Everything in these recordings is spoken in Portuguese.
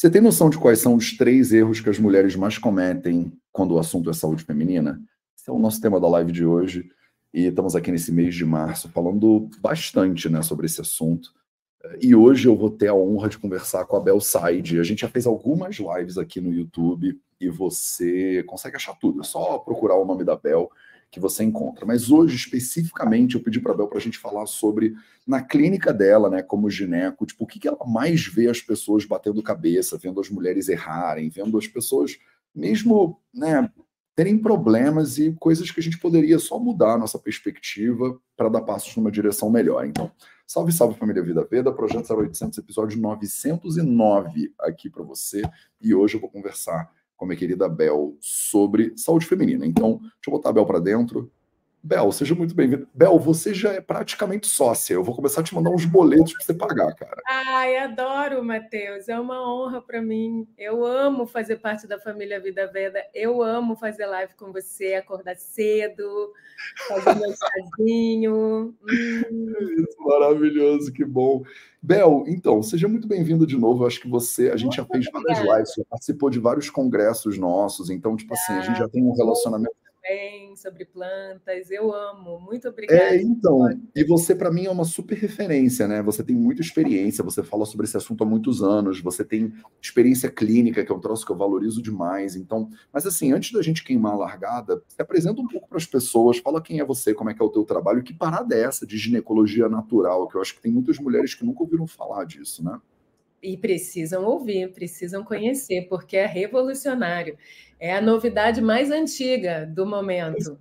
Você tem noção de quais são os 3 erros que as mulheres mais cometem quando o assunto é saúde feminina? Esse é o nosso tema da live de hoje e estamos aqui nesse mês de março falando bastante, né, sobre esse assunto. E hoje eu vou ter a honra de conversar com a Bel Said. A gente já fez algumas lives aqui no YouTube e você consegue achar tudo. É só procurar o nome da Bel que você encontra. Mas hoje, especificamente, eu pedi para a Bel para a gente falar sobre, na clínica dela, né, como gineco, tipo, o que ela mais vê as pessoas batendo cabeça, vendo as mulheres errarem, vendo as pessoas mesmo, né, terem problemas e coisas que a gente poderia só mudar a nossa perspectiva para dar passos numa direção melhor. Então, salve, salve família Vida Veda, Projeto 0800, episódio 909 aqui para você. E hoje eu vou conversar com a minha querida Bel sobre saúde feminina. Então, deixa eu botar a Bel para dentro. Bel, seja muito bem-vinda. Bel, você já é praticamente sócia. Eu vou começar a te mandar uns boletos para você pagar, cara. Ai, adoro, Matheus. É uma honra para mim. Eu amo fazer parte da família Vida Veda. Eu amo fazer live com você, acordar cedo, fazer meu chazinho. Isso, maravilhoso, que bom. Bel, então, seja muito bem-vinda de novo. Eu acho que a gente já fez várias lives, já participou de vários congressos nossos, então, tipo assim, a gente já tem um relacionamento. Bem, sobre plantas, eu amo. Muito obrigada. Então, e você para mim é uma super referência, né? Você tem muita experiência, você fala sobre esse assunto há muitos anos, você tem experiência clínica, que é um troço que eu valorizo demais. Então, mas assim, antes da gente queimar a largada, se apresenta um pouco para as pessoas, fala quem é você, como é que é o teu trabalho, que parada é essa de ginecologia natural, que eu acho que tem muitas mulheres que nunca ouviram falar disso, né? E precisam ouvir, precisam conhecer, porque é revolucionário. É a novidade mais antiga do momento.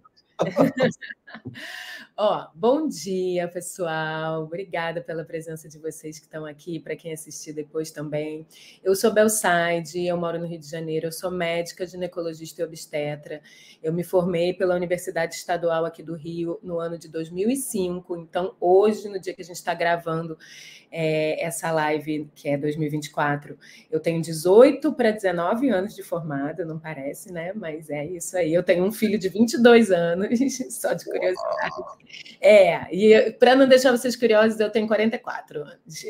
Bom dia, pessoal. Obrigada pela presença de vocês que estão aqui, para quem assistir depois também. Eu sou Bel Said, eu moro no Rio de Janeiro, eu sou médica, ginecologista e obstetra. Eu me formei pela Universidade Estadual aqui do Rio no ano de 2005. Então, hoje, no dia que a gente está gravando essa live, que é 2024, eu tenho 18 para 19 anos de formada, não parece, né? Mas é isso aí. Eu tenho um filho de 22 anos, só de curiosidade. E para não deixar vocês curiosos, eu tenho 44 anos.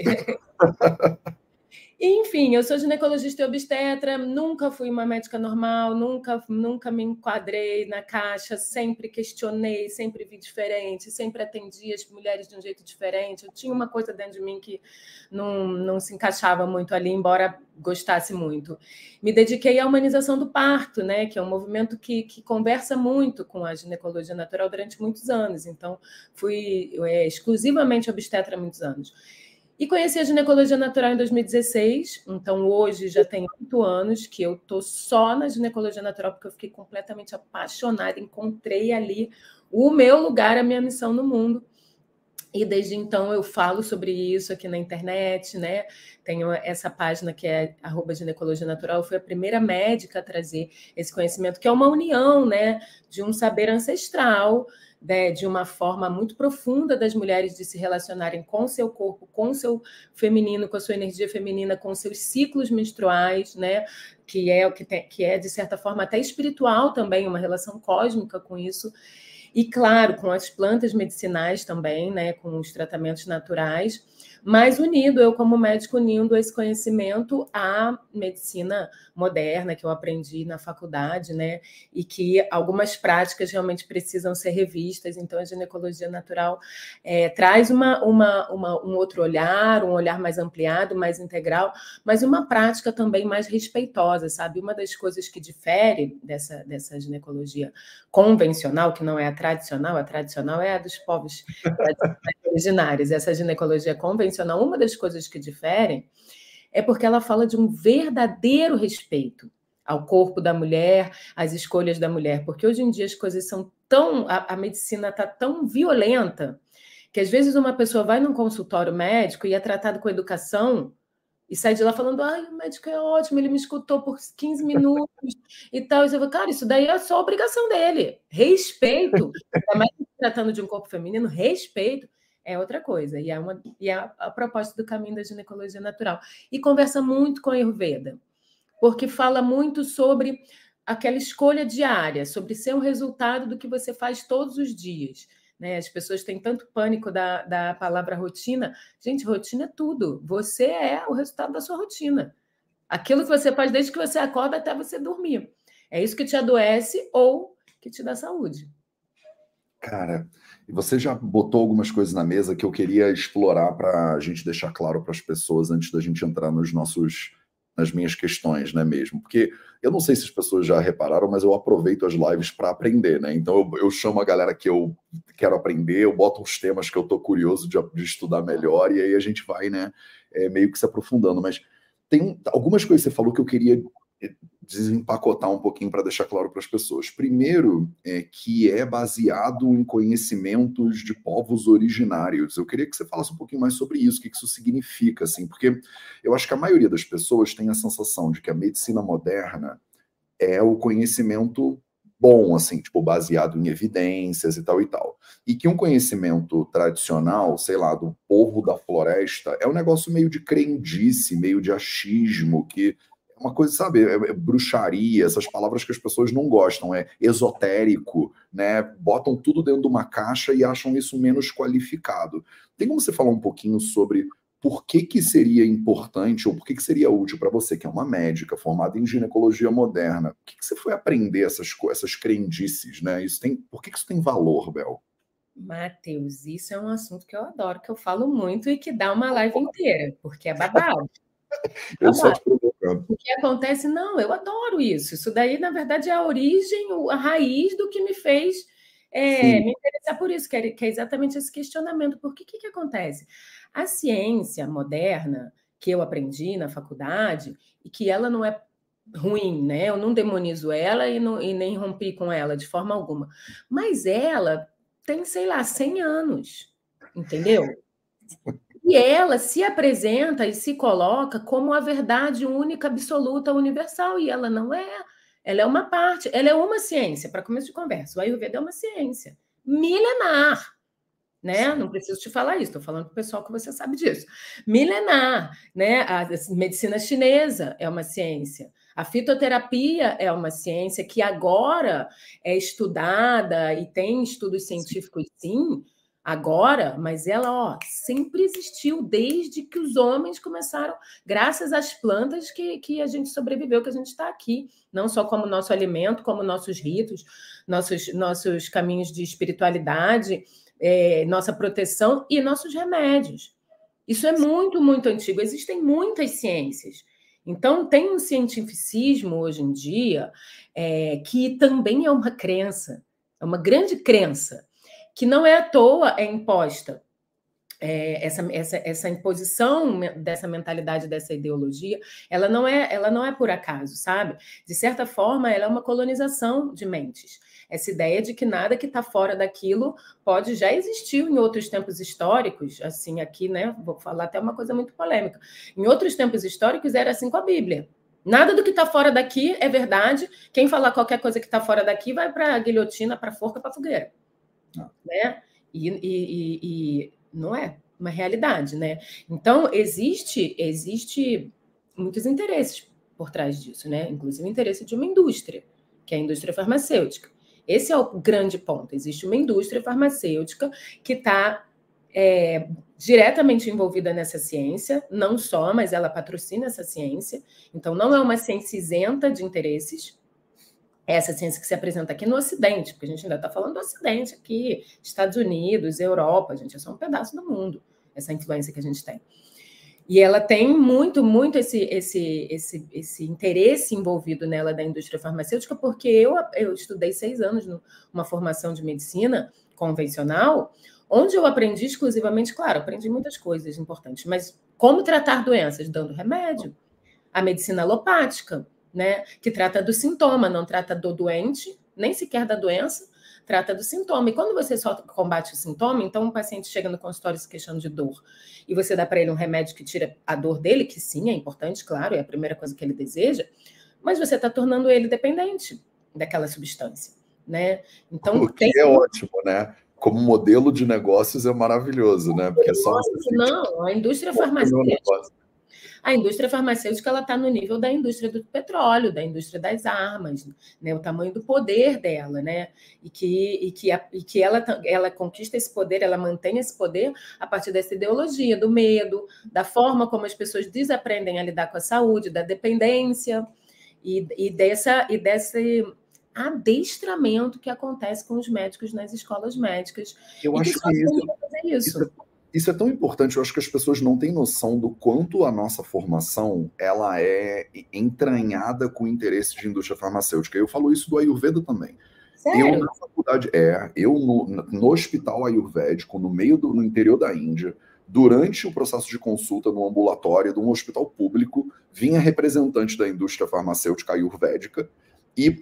Enfim, eu sou ginecologista e obstetra, nunca fui uma médica normal, nunca me enquadrei na caixa, sempre questionei, sempre vi diferente, sempre atendi as mulheres de um jeito diferente. Eu tinha uma coisa dentro de mim que não se encaixava muito ali, embora gostasse muito. Me dediquei à humanização do parto, né, que é um movimento que conversa muito com a ginecologia natural durante muitos anos. Então, fui exclusivamente obstetra há muitos anos. E conheci a ginecologia natural em 2016, então hoje já tem 8 anos que eu estou só na ginecologia natural, porque eu fiquei completamente apaixonada, encontrei ali o meu lugar, a minha missão no mundo. E desde então eu falo sobre isso aqui na internet, né? Tenho essa página que é @ginecologia natural. Eu fui a primeira médica a trazer esse conhecimento, que é uma união, né, de um saber ancestral, né, de uma forma muito profunda das mulheres de se relacionarem com o seu corpo, com o seu feminino, com a sua energia feminina, com os seus ciclos menstruais, né? Que é de certa forma até espiritual também, uma relação cósmica com isso. E, claro, com as plantas medicinais também, né, com os tratamentos naturais, mas eu como médico, unindo esse conhecimento à medicina moderna que eu aprendi na faculdade, né, e que algumas práticas realmente precisam ser revistas. Então, a ginecologia natural traz um outro olhar, um olhar mais ampliado, mais integral, mas uma prática também mais respeitosa, sabe? Uma das coisas que difere dessa ginecologia convencional, que não é a tradicional é a dos povos originários. Essa ginecologia convencional, uma das coisas que diferem é porque ela fala de um verdadeiro respeito ao corpo da mulher, às escolhas da mulher, porque hoje em dia as coisas são a medicina está tão violenta que às vezes uma pessoa vai num consultório médico e é tratado com educação e sai de lá falando, ai, o médico é ótimo, ele me escutou por 15 minutos e tal. E você fala, cara, isso daí é só obrigação dele. Respeito. Ainda mais tratando de um corpo feminino, respeito é outra coisa. E é a proposta do caminho da ginecologia natural. E conversa muito com a Ayurveda, porque fala muito sobre aquela escolha diária, sobre ser um resultado do que você faz todos os dias. Né? As pessoas têm tanto pânico da palavra rotina. Gente, rotina é tudo. Você é o resultado da sua rotina. Aquilo que você faz desde que você acorda até você dormir. É isso que te adoece ou que te dá saúde. Cara, e você já botou algumas coisas na mesa que eu queria explorar para a gente deixar claro para as pessoas antes da gente entrar nas minhas questões, né, mesmo? Porque eu não sei se as pessoas já repararam, mas eu aproveito as lives para aprender, né? Então eu chamo a galera que eu quero aprender, eu boto uns temas que eu tô curioso de estudar melhor, e aí a gente vai, né, meio que se aprofundando. Mas tem algumas coisas que você falou que eu queria desempacotar um pouquinho para deixar claro para as pessoas. Primeiro, que é baseado em conhecimentos de povos originários. Eu queria que você falasse um pouquinho mais sobre isso, o que isso significa, assim, porque eu acho que a maioria das pessoas tem a sensação de que a medicina moderna é o conhecimento bom, assim, tipo, baseado em evidências e tal e tal. E que um conhecimento tradicional, sei lá, do povo da floresta, é um negócio meio de crendice, meio de achismo, que uma coisa, sabe, é bruxaria, essas palavras que as pessoas não gostam, é esotérico, né? Botam tudo dentro de uma caixa e acham isso menos qualificado. Tem como você falar um pouquinho sobre por que seria importante ou por que seria útil para você, que é uma médica formada em ginecologia moderna? Por que você foi aprender essas crendices, né? Por que isso tem valor, Bel? Matheus, isso é um assunto que eu adoro, que eu falo muito e que dá uma live inteira, porque é babado. Eu só te provocando. O que acontece? Não, eu adoro isso. Isso daí, na verdade, é a origem, a raiz do que me fez me interessar por isso, que é exatamente esse questionamento. Por que acontece? A ciência moderna, que eu aprendi na faculdade, e que ela não é ruim, né? Eu não demonizo ela e nem rompi com ela de forma alguma. Mas ela tem, sei lá, 100 anos, entendeu? E ela se apresenta e se coloca como a verdade única, absoluta, universal, e ela não é. Ela é uma parte, ela é uma ciência, para começo de conversa. O Ayurveda é uma ciência milenar, né? Não preciso te falar isso, estou falando para o pessoal que você sabe disso. Milenar, né? A medicina chinesa é uma ciência. A fitoterapia é uma ciência que agora é estudada e tem estudos científicos, sim, agora, mas ela sempre existiu desde que os homens começaram, graças às plantas que a gente sobreviveu, que a gente está aqui, não só como nosso alimento, como nossos ritos, nossos caminhos de espiritualidade, nossa proteção e nossos remédios. Isso é muito, muito antigo. Existem muitas ciências. Então, tem um cientificismo hoje em dia que também é uma crença, é uma grande crença, que não é à toa imposta. Essa imposição dessa mentalidade, dessa ideologia, ela não é por acaso, sabe? De certa forma, ela é uma colonização de mentes. Essa ideia de que nada que está fora daquilo pode já existir em outros tempos históricos, assim, aqui, né? Vou falar até uma coisa muito polêmica. Em outros tempos históricos era assim com a Bíblia. Nada do que está fora daqui é verdade. Quem falar qualquer coisa que está fora daqui vai para a guilhotina, para a forca, para a fogueira. Né? E não é uma realidade, né? Então, existe muitos interesses por trás disso, né? Inclusive o interesse de uma indústria, que é a indústria farmacêutica. Esse é o grande ponto. Existe uma indústria farmacêutica que está diretamente envolvida nessa ciência, não só, mas ela patrocina essa ciência. Então, não é uma ciência isenta de interesses. Essa ciência que se apresenta aqui no Ocidente, porque a gente ainda está falando do Ocidente aqui, Estados Unidos, Europa, a gente é só um pedaço do mundo, essa influência que a gente tem. E ela tem muito, muito esse interesse envolvido nela da indústria farmacêutica, porque eu estudei 6 anos numa formação de medicina convencional, onde eu aprendi exclusivamente, claro, aprendi muitas coisas importantes, mas como tratar doenças? Dando remédio. A medicina alopática, né, que trata do sintoma, não trata do doente, nem sequer da doença, trata do sintoma. E quando você só combate o sintoma, então um paciente chega no consultório se queixando de dor, e você dá para ele um remédio que tira a dor dele, que sim, é importante, claro, é a primeira coisa que ele deseja, mas você está tornando ele dependente daquela substância, né? Então, o que é ótimo, né? Como modelo de negócios é maravilhoso, né? Porque só você não, a indústria farmacêutica A indústria farmacêutica ela está no nível da indústria do petróleo, da indústria das armas, né? O tamanho do poder dela, né? E que ela conquista esse poder, ela mantém esse poder a partir dessa ideologia do medo, da forma como as pessoas desaprendem a lidar com a saúde, da dependência e desse adestramento que acontece com os médicos nas escolas médicas. Eu acho que isso é tão importante. Eu acho que as pessoas não têm noção do quanto a nossa formação ela é entranhada com o interesse de indústria farmacêutica. Eu falo isso do Ayurveda também. Sério? Eu, na faculdade, no hospital ayurvédico, no interior da Índia, durante o processo de consulta no ambulatório de um hospital público, vinha representante da indústria farmacêutica ayurvédica e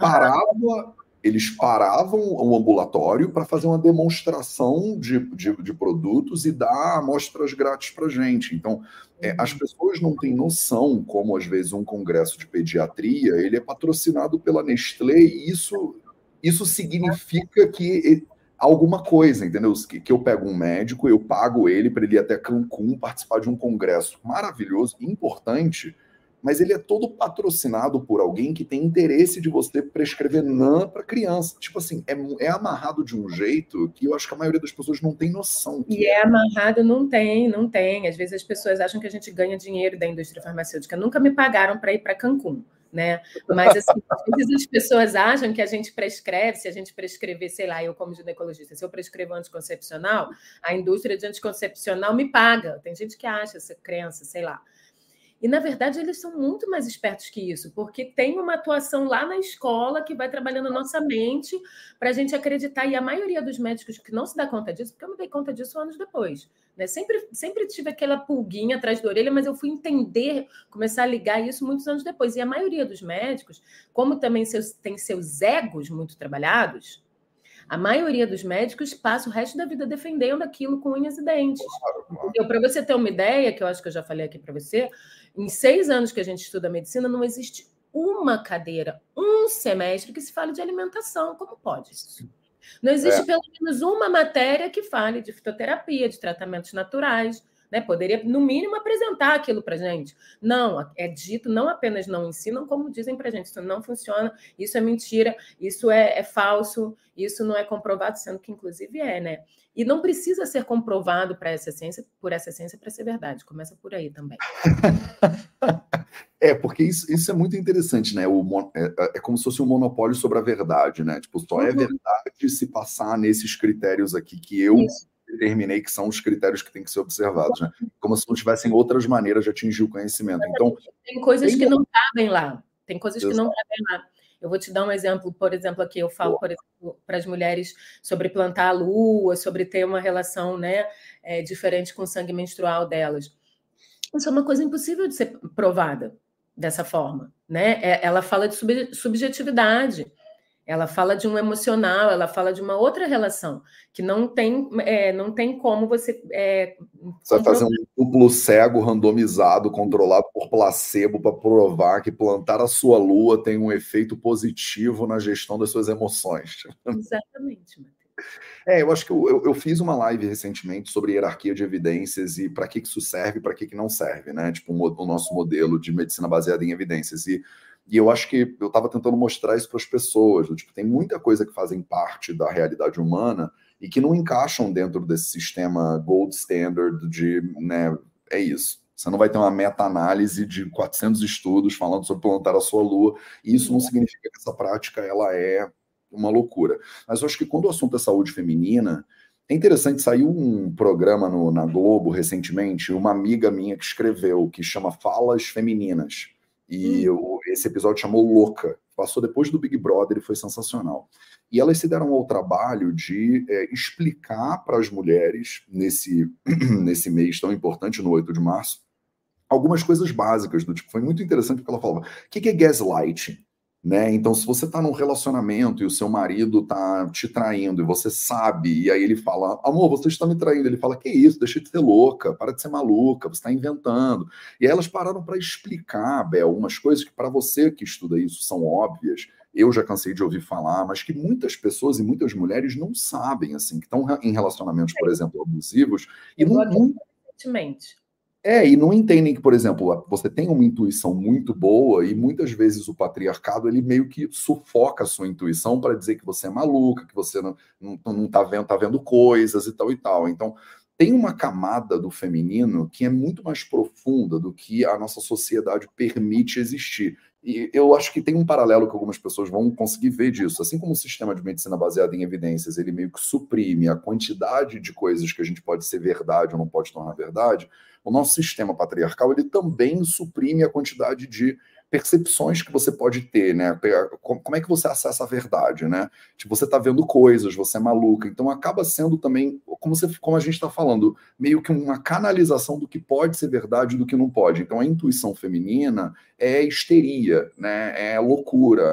eles paravam o ambulatório para fazer uma demonstração de produtos e dar amostras grátis para a gente. Então, as pessoas não têm noção como, às vezes, um congresso de pediatria ele é patrocinado pela Nestlé e isso significa que alguma coisa, entendeu? Que eu pego um médico, eu pago ele para ele ir até Cancún participar de um congresso maravilhoso, importante, mas ele é todo patrocinado por alguém que tem interesse de você prescrever NAN para criança. Tipo assim, é amarrado de um jeito que eu acho que a maioria das pessoas não tem noção. E é amarrado, não tem. Às vezes as pessoas acham que a gente ganha dinheiro da indústria farmacêutica. Nunca me pagaram para ir para Cancún, né? Mas assim, às vezes as pessoas acham que a gente prescreve, se a gente prescrever, sei lá, eu como ginecologista, se eu prescrevo anticoncepcional, a indústria de anticoncepcional me paga. Tem gente que acha essa crença, sei lá. E, na verdade, eles são muito mais espertos que isso, porque tem uma atuação lá na escola que vai trabalhando nossa mente para a gente acreditar. E a maioria dos médicos que não se dá conta disso, porque eu me dei conta disso anos depois, né? Sempre tive aquela pulguinha atrás da orelha, mas eu fui entender, começar a ligar isso muitos anos depois. E a maioria dos médicos, como também tem seus egos muito trabalhados, a maioria dos médicos passa o resto da vida defendendo aquilo com unhas e dentes. Para você ter uma ideia, que eu acho que eu já falei aqui para você, em 6 anos que a gente estuda medicina, não existe uma cadeira, um semestre que se fale de alimentação. Como pode isso? Não existe pelo menos uma matéria que fale de fitoterapia, de tratamentos naturais, né? Poderia, no mínimo, apresentar aquilo para a gente. Não, é dito, não apenas não ensinam, como dizem para a gente, isso não funciona, isso é mentira, isso é falso, isso não é comprovado, sendo que, inclusive, é, né? E não precisa ser comprovado por essa ciência para ser verdade. Começa por aí também. Porque isso é muito interessante, né? É como se fosse um monopólio sobre a verdade, né? Tipo, só é verdade se passar nesses critérios aqui que eu determinei que são os critérios que têm que ser observados, né? Como se não tivessem outras maneiras de atingir o conhecimento. Então, tem coisas que não cabem lá. Tem coisas que não cabem lá. Eu vou te dar um exemplo, por exemplo, aqui eu falo, por exemplo, para as mulheres sobre plantar a lua, sobre ter uma relação, né, diferente com o sangue menstrual delas. Isso é uma coisa impossível de ser provada dessa forma, né? Ela fala de subjetividade, ela fala de um emocional, ela fala de uma outra relação que não tem como você... Você vai fazer um duplo cego randomizado, controlado por placebo, para provar que plantar a sua lua tem um efeito positivo na gestão das suas emoções. Exatamente, Matheus. Eu acho que eu fiz uma live recentemente sobre hierarquia de evidências e para que isso serve e para que não serve, né? Tipo, o nosso modelo de medicina baseada em evidências. E eu acho que eu estava tentando mostrar isso para as pessoas. Tipo, tem muita coisa que fazem parte da realidade humana e que não encaixam dentro desse sistema gold standard de, né, é isso. Você não vai ter uma meta-análise de 400 estudos falando sobre plantar a sua lua, e isso não significa que essa prática ela é uma loucura. Mas eu acho que quando o assunto é saúde feminina, é interessante, saiu um programa na Globo recentemente, uma amiga minha que escreveu, que chama Falas Femininas, e esse episódio chamou Louca, passou depois do Big Brother e foi sensacional. E elas se deram ao trabalho de explicar para as mulheres, nesse mês tão importante, no 8 de março, algumas coisas básicas, do tipo, foi muito interessante porque ela falava, o que é gaslighting? Né? Então, se você está num relacionamento e o seu marido está te traindo e você sabe, e aí ele fala, amor, você está me traindo, ele fala, que isso, deixa de ser louca, para de ser maluca, você está inventando. E aí elas pararam para explicar, Bel, umas coisas que para você que estuda isso são óbvias, eu já cansei de ouvir falar, mas que muitas pessoas e muitas mulheres não sabem, assim, que estão em relacionamentos, por exemplo, abusivos, e não... Recentemente. E não entendem que, por exemplo, você tem uma intuição muito boa e muitas vezes o patriarcado ele meio que sufoca a sua intuição para dizer que você é maluca, que você não tá vendo coisas e tal e tal. Então, tem uma camada do feminino que é muito mais profunda do que a nossa sociedade permite existir. E eu acho que tem um paralelo que algumas pessoas vão conseguir ver disso. Assim como o sistema de medicina baseado em evidências, ele meio que suprime a quantidade de coisas que a gente pode ser verdade ou não pode tornar verdade, o nosso sistema patriarcal ele também suprime a quantidade de percepções que você pode ter, né? Como é que você acessa a verdade, né? Tipo, você está vendo coisas, você é maluca. Então acaba sendo também, como a gente está falando, meio que uma canalização do que pode ser verdade e do que não pode. Então a intuição feminina é histeria, né? É loucura,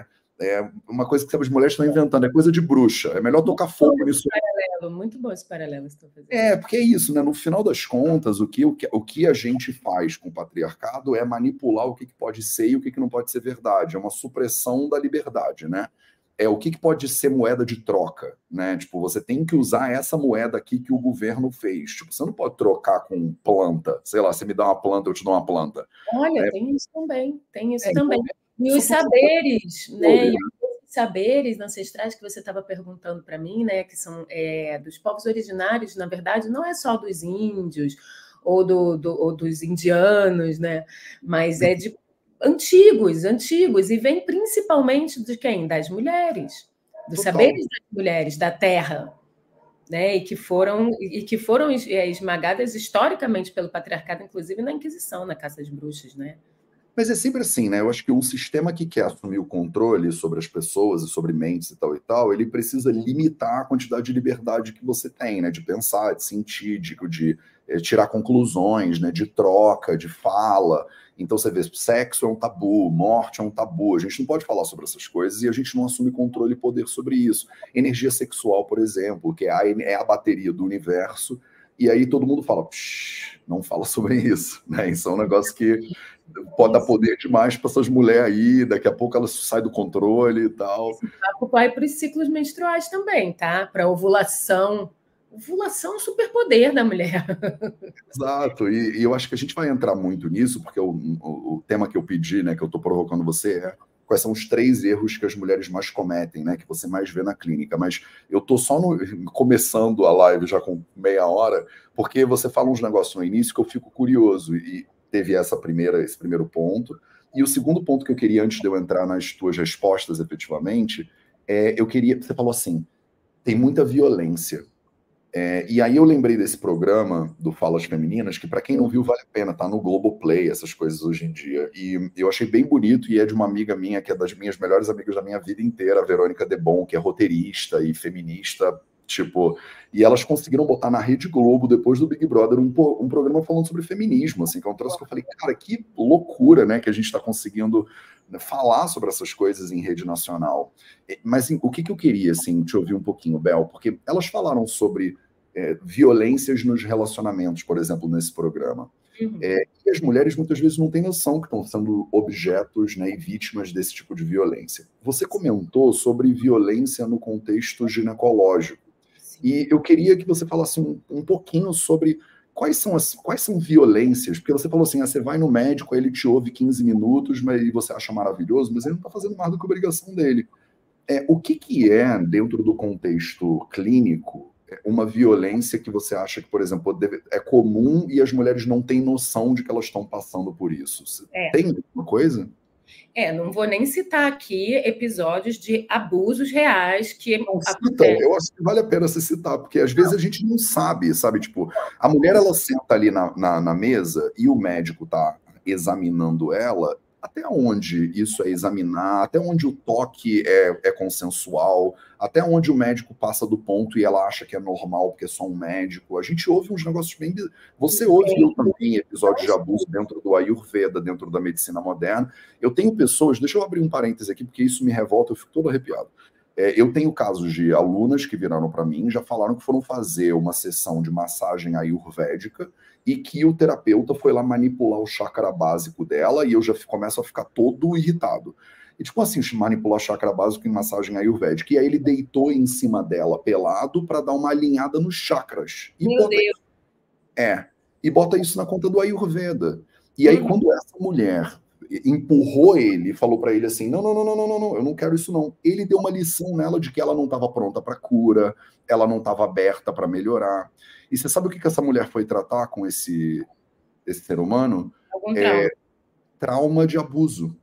é uma coisa que as mulheres estão inventando, é coisa de bruxa. É melhor tocar fogo nisso. Muito bom esse paralelo que você está fazendo. Porque é isso, né? No final das contas, o que a gente faz com o patriarcado é manipular o que pode ser e o que não pode ser verdade. É uma supressão da liberdade, né? É o que pode ser moeda de troca, né? Tipo, você tem que usar essa moeda aqui que o governo fez. Tipo, você não pode trocar com planta. Sei lá, você me dá uma planta, eu te dou uma planta. Olha, tem isso também, tem isso Então, também. E os saberes, né? E os saberes ancestrais que você estava perguntando para mim, né? Que são dos povos originários, na verdade, não é só dos índios ou dos indianos, né? Mas é de antigos, e vem principalmente de quem? Das mulheres, dos saberes das mulheres, da terra, né? E que foram esmagadas historicamente pelo patriarcado, inclusive na Inquisição, na caça às bruxas, né? Mas é sempre assim, né? Eu acho que um sistema que quer assumir o controle sobre as pessoas e sobre mentes e tal, ele precisa limitar a quantidade de liberdade que você tem, né? De pensar, de sentir, de tirar conclusões, né? De troca, de fala. Então você vê, sexo é um tabu, morte é um tabu. A gente não pode falar sobre essas coisas e a gente não assume controle e poder sobre isso. Energia sexual, por exemplo, que é a bateria do universo. E aí todo mundo fala, não fala sobre isso, né? Isso é um negócio que pode dar poder demais para essas mulheres aí, daqui a pouco elas saem do controle e tal. Esse papo vai para os ciclos menstruais também, tá? Para ovulação. Ovulação é um superpoder da mulher. Exato, e eu acho que a gente vai entrar muito nisso, porque o tema que eu pedi, né, que eu estou provocando você, é quais são os 3 erros que as mulheres mais cometem, né, que você mais vê na clínica. Mas eu estou só começando a live já com meia hora, porque você fala uns negócios no início que eu fico curioso, e teve esse primeiro ponto. E o segundo ponto que eu queria, antes de eu entrar nas tuas respostas efetivamente, você falou assim, tem muita violência. E aí eu lembrei desse programa do Falas Femininas, que para quem não viu, vale a pena, tá no Globoplay, essas coisas hoje em dia. E eu achei bem bonito, e é de uma amiga minha, que é das minhas melhores amigas da minha vida inteira, a Verônica Debon, que é roteirista e feminista, tipo... E elas conseguiram botar na Rede Globo, depois do Big Brother, um programa falando sobre feminismo, assim, que é um troço que eu falei, cara, que loucura, né, que a gente está conseguindo falar sobre essas coisas em rede nacional. Mas o que eu queria, assim, te ouvir um pouquinho, Bel, porque elas falaram sobre violências nos relacionamentos, por exemplo, nesse programa. E as mulheres muitas vezes não têm noção que estão sendo objetos, né, e vítimas desse tipo de violência. Você comentou sobre violência no contexto ginecológico. Sim. E eu queria que você falasse um pouquinho sobre quais são violências, porque você falou assim, você vai no médico, aí ele te ouve 15 minutos, mas você acha maravilhoso, mas ele não está fazendo mais do que a obrigação dele. O que é, dentro do contexto clínico, uma violência que você acha que, por exemplo, é comum e as mulheres não têm noção de que elas estão passando por isso? Tem alguma coisa? Não vou nem citar aqui episódios de abusos reais que acontecem. Eu acho que vale a pena se citar, porque às vezes a gente não sabe, tipo, a mulher ela senta ali na mesa e o médico está examinando ela. Até onde isso é examinar, até onde o toque é consensual, até onde o médico passa do ponto e ela acha que é normal porque é só um médico. A gente ouve uns negócios bem... Você ouve eu também episódios de abuso dentro do Ayurveda, dentro da medicina moderna. Eu tenho pessoas... Deixa eu abrir um parêntese aqui, porque isso me revolta, eu fico todo arrepiado. Eu tenho casos de alunas que viraram para mim, já falaram que foram fazer uma sessão de massagem ayurvédica e que o terapeuta foi lá manipular o chakra básico dela e eu já começo a ficar todo irritado. E tipo assim, manipular chakra básico em massagem ayurvédica. E aí ele deitou em cima dela pelado para dar uma alinhada nos chakras. Meu Deus! e bota isso na conta do Ayurveda. E aí, quando essa mulher empurrou ele e falou para ele assim: não, não, não, não, não, não, não, eu não quero isso não. Ele deu uma lição nela de que ela não estava pronta para cura, ela não estava aberta para melhorar. E você sabe o que essa mulher foi tratar com esse ser humano? Algum trauma. Trauma de abuso.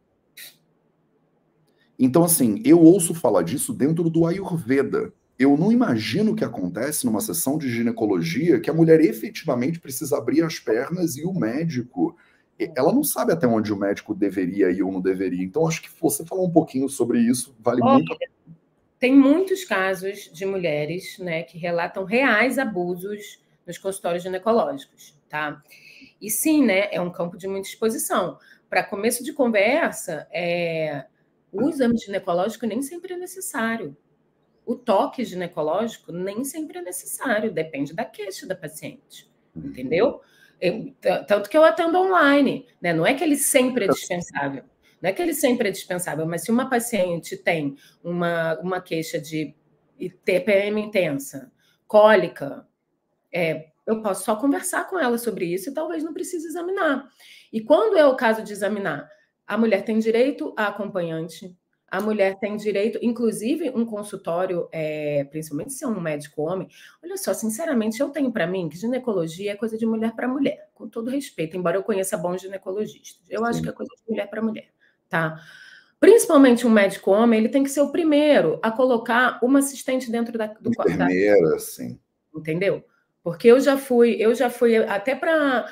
Então, assim, eu ouço falar disso dentro do Ayurveda. Eu não imagino o que acontece numa sessão de ginecologia que a mulher efetivamente precisa abrir as pernas e o médico, ela não sabe até onde o médico deveria ir ou não deveria. Então, acho que você falar um pouquinho sobre isso vale muito a pena. Tem muitos casos de mulheres, né, que relatam reais abusos nos consultórios ginecológicos, tá? E sim, né, é um campo de muita exposição. Para começo de conversa, o exame ginecológico nem sempre é necessário. O toque ginecológico nem sempre é necessário, depende da queixa da paciente, entendeu? Tanto que eu atendo online, né? Não é que ele sempre é dispensável, não é que ele sempre é dispensável, mas se uma paciente tem uma queixa de TPM intensa, cólica, eu posso só conversar com ela sobre isso e talvez não precise examinar. E quando é o caso de examinar, a mulher tem direito a acompanhante, a mulher tem direito, inclusive um consultório, principalmente se é um médico homem. Olha só, sinceramente, eu tenho para mim que ginecologia é coisa de mulher para mulher, com todo respeito, embora eu conheça bons ginecologistas. Eu acho que é coisa de mulher para mulher, tá? Principalmente um médico homem, ele tem que ser o primeiro a colocar uma assistente dentro do quarto. Enfermeira, sim. Entendeu? Porque eu já fui até para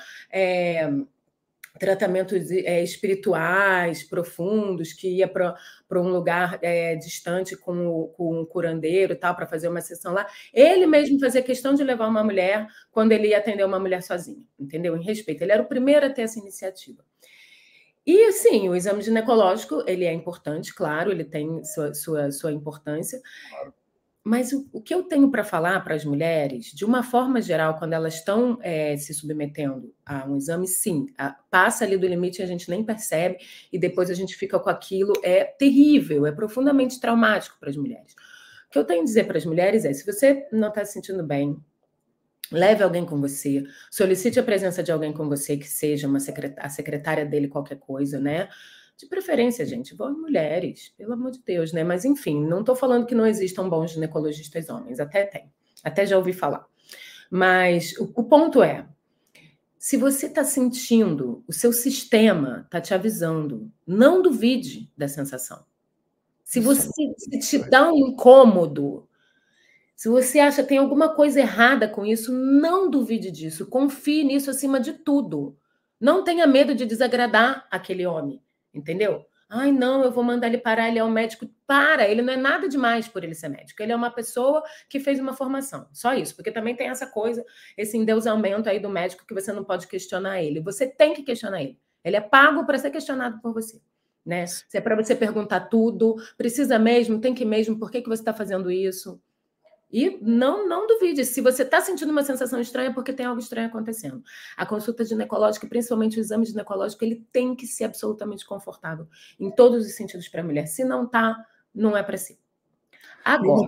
tratamentos espirituais profundos, que ia para um lugar distante com um curandeiro e tal, para fazer uma sessão lá. Ele mesmo fazia questão de levar uma mulher quando ele ia atender uma mulher sozinha, entendeu? Em respeito. Ele era o primeiro a ter essa iniciativa. E, sim, o exame ginecológico, ele é importante, claro, ele tem sua importância. Claro. Mas o que eu tenho para falar para as mulheres, de uma forma geral, quando elas estão se submetendo a um exame, sim, passa ali do limite e a gente nem percebe, e depois a gente fica com aquilo, é terrível, é profundamente traumático para as mulheres. O que eu tenho a dizer para as mulheres é, se você não está se sentindo bem, leve alguém com você, solicite a presença de alguém com você, que seja a secretária dele, qualquer coisa, né? De preferência, gente, vão mulheres, pelo amor de Deus, né? Mas, enfim, não estou falando que não existam bons ginecologistas homens, até tem, até já ouvi falar. Mas o ponto é, se você está sentindo, o seu sistema está te avisando, não duvide da sensação. Se te dá um incômodo, se você acha que tem alguma coisa errada com isso, não duvide disso, confie nisso acima de tudo. Não tenha medo de desagradar aquele homem. Entendeu? Ai, não, eu vou mandar ele parar, ele é um médico. Para, ele não é nada demais por ele ser médico. Ele é uma pessoa que fez uma formação. Só isso, porque também tem essa coisa, esse endeusamento aí do médico que você não pode questionar ele. Você tem que questionar ele. Ele é pago para ser questionado por você. Né? Se é para você perguntar tudo, precisa mesmo, tem que mesmo, por que você está fazendo isso? E não duvide, se você está sentindo uma sensação estranha, é porque tem algo estranho acontecendo. A consulta ginecológica, principalmente o exame ginecológico, ele tem que ser absolutamente confortável, em todos os sentidos para a mulher. Se não está, não é para si. Agora,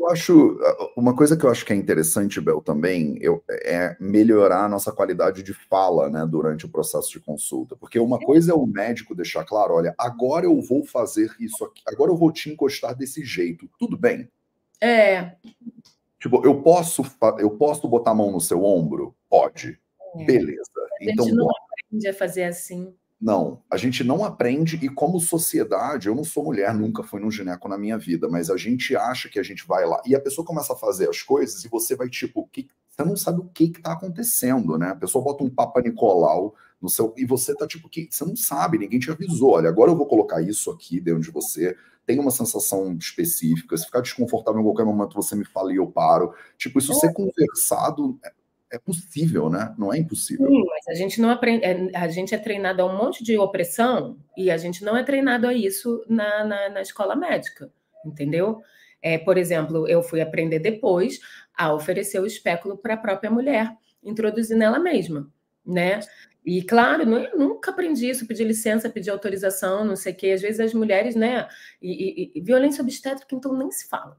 uma coisa que eu acho que é interessante, Bel, também, é melhorar a nossa qualidade de fala, né, durante o processo de consulta. Porque uma coisa é o médico deixar claro, olha, agora eu vou fazer isso aqui, agora eu vou te encostar desse jeito. Tudo bem? Tipo, eu posso botar a mão no seu ombro? Pode. Beleza. A gente não aprende a fazer assim. Não, a gente não aprende, e como sociedade, eu não sou mulher, nunca fui num gineco na minha vida, mas a gente acha que a gente vai lá, e a pessoa começa a fazer as coisas, e você vai tipo, você não sabe o que tá acontecendo, né? A pessoa bota um Papa Nicolau no seu, e você tá tipo, você não sabe, ninguém te avisou, olha, agora eu vou colocar isso aqui dentro de você, tem uma sensação específica, se ficar desconfortável em qualquer momento você me fala e eu paro, tipo, isso ser conversado é possível, né? Não é impossível. Sim, mas a gente não aprende, a gente é treinado a um monte de opressão e a gente não é treinado a isso na escola médica, entendeu? Por exemplo, eu fui aprender depois a oferecer o espéculo para a própria mulher, introduzindo ela mesma, né? E, claro, eu nunca aprendi isso, pedir licença, pedir autorização, não sei o quê. Às vezes as mulheres, né? E violência obstétrica, então, nem se fala.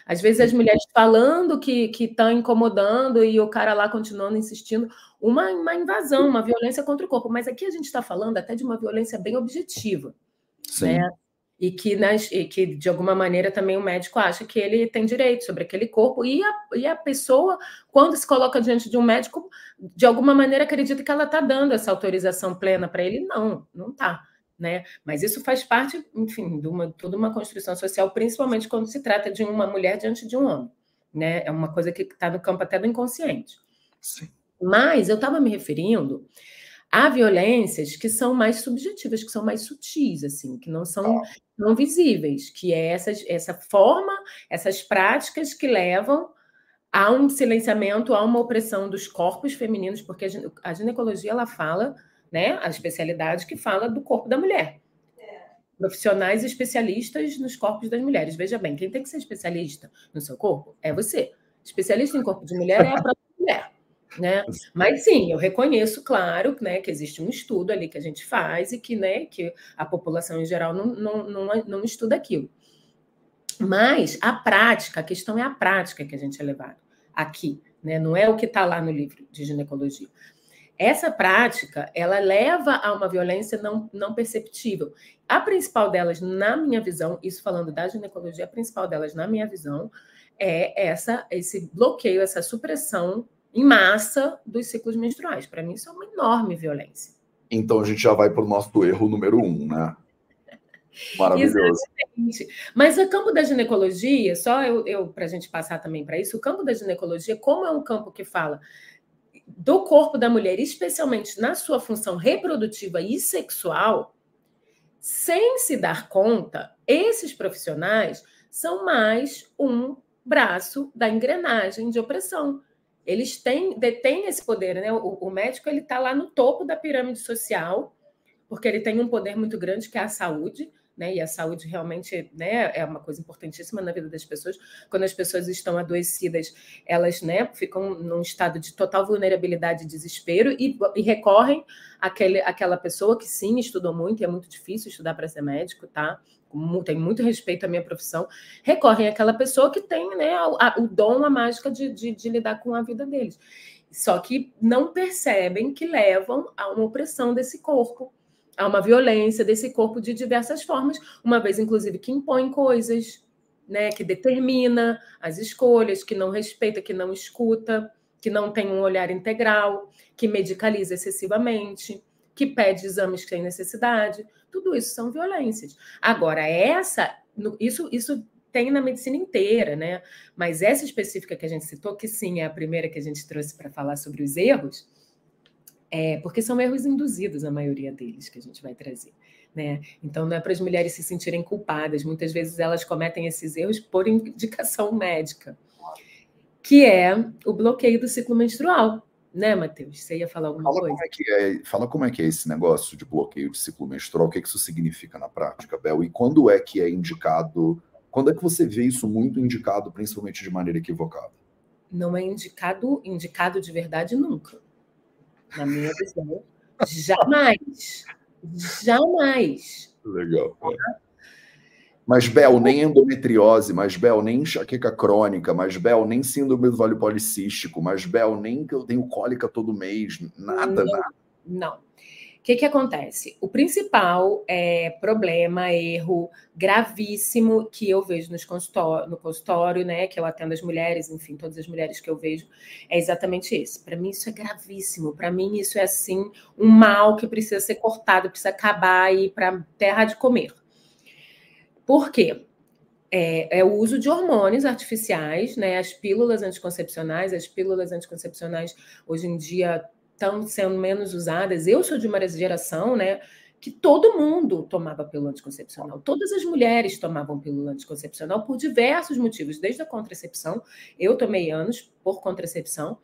Às vezes as mulheres falando que estão incomodando e o cara lá continuando insistindo, uma invasão, uma violência contra o corpo. Mas aqui a gente está falando até de uma violência bem objetiva, Sim. né? E que, de alguma maneira, também o médico acha que ele tem direito sobre aquele corpo. E a pessoa, quando se coloca diante de um médico, de alguma maneira acredita que ela está dando essa autorização plena para ele. Não está. Né? Mas isso faz parte, enfim, de toda uma construção social, principalmente quando se trata de uma mulher diante de um homem. Né? É uma coisa que está no campo até do inconsciente. Sim. Mas eu estava me referindo a violências que são mais subjetivas, que são mais sutis, assim, que não são não visíveis, que é essa forma, essas práticas que levam a um silenciamento, a uma opressão dos corpos femininos, porque a ginecologia, ela fala, né, a especialidade que fala do corpo da mulher. Profissionais especialistas nos corpos das mulheres. Veja bem, quem tem que ser especialista no seu corpo é você. Especialista em corpo de mulher é a própria mulher. Né? Mas sim, eu reconheço, claro, né, que existe um estudo ali que a gente faz e que, né, que a população em geral não estuda aquilo. Mas a prática, a questão é a prática que a gente é levado aqui, né? Não é o que está lá no livro de ginecologia. Essa prática, ela leva a uma violência não perceptível. A principal delas, na minha visão, isso falando da ginecologia, a principal delas, na minha visão, é esse bloqueio, essa supressão em massa dos ciclos menstruais. Para mim, isso é uma enorme violência. Então, a gente já vai para o nosso erro número 1, né? Maravilhoso. Exatamente. Mas o campo da ginecologia, só para a gente passar também para isso, o campo da ginecologia, como é um campo que fala do corpo da mulher, especialmente na sua função reprodutiva e sexual, sem se dar conta, esses profissionais são mais um braço da engrenagem de opressão. Eles detêm esse poder, né? O médico, ele está lá no topo da pirâmide social, porque ele tem um poder muito grande, que é a saúde, né? E a saúde realmente, né, é uma coisa importantíssima na vida das pessoas. Quando as pessoas estão adoecidas, elas, né, ficam num estado de total vulnerabilidade e desespero e recorrem àquela pessoa que, sim, estudou muito, e é muito difícil estudar para ser médico, tá? Tem muito respeito à minha profissão, recorrem àquela pessoa que tem, né, o dom, a mágica de lidar com a vida deles. Só que não percebem que levam a uma opressão desse corpo, a uma violência desse corpo de diversas formas, uma vez, inclusive, que impõe coisas, né, que determina as escolhas, que não respeita, que não escuta, que não tem um olhar integral, que medicaliza excessivamente, que pede exames sem necessidade. Tudo isso são violências. Agora, isso tem na medicina inteira, né? Mas essa específica que a gente citou, que sim, é a primeira que a gente trouxe para falar sobre os erros, porque são erros induzidos, a maioria deles, que a gente vai trazer. Né? Então, não é para as mulheres se sentirem culpadas. Muitas vezes elas cometem esses erros por indicação médica, que é o bloqueio do ciclo menstrual. Né, Matheus? Você ia falar alguma coisa? Fala como é que é esse negócio de bloqueio de ciclo menstrual, o que isso significa na prática, Bel? E quando é que é indicado? Quando é que você vê isso muito indicado, principalmente de maneira equivocada? Não é indicado de verdade nunca. Na minha visão, jamais. Jamais. Legal. Mas, Bel, nem endometriose, mas, Bel, nem enxaqueca crônica, mas, Bel, nem síndrome do ovário policístico, mas, Bel, nem que eu tenho cólica todo mês, nada. Não. O que acontece? O principal problema, erro gravíssimo que eu vejo no consultório, né, que eu atendo as mulheres, enfim, todas as mulheres que eu vejo, é exatamente esse. Para mim, isso é gravíssimo. Para mim, isso é, assim, um mal que precisa ser cortado, precisa acabar e ir para a terra de comer. Por quê? É o uso de hormônios artificiais, né? As pílulas anticoncepcionais hoje em dia estão sendo menos usadas. Eu sou de uma geração, né, que todo mundo tomava pílula anticoncepcional. Todas as mulheres tomavam pílula anticoncepcional por diversos motivos, desde a contracepção. Eu tomei anos por contracepção.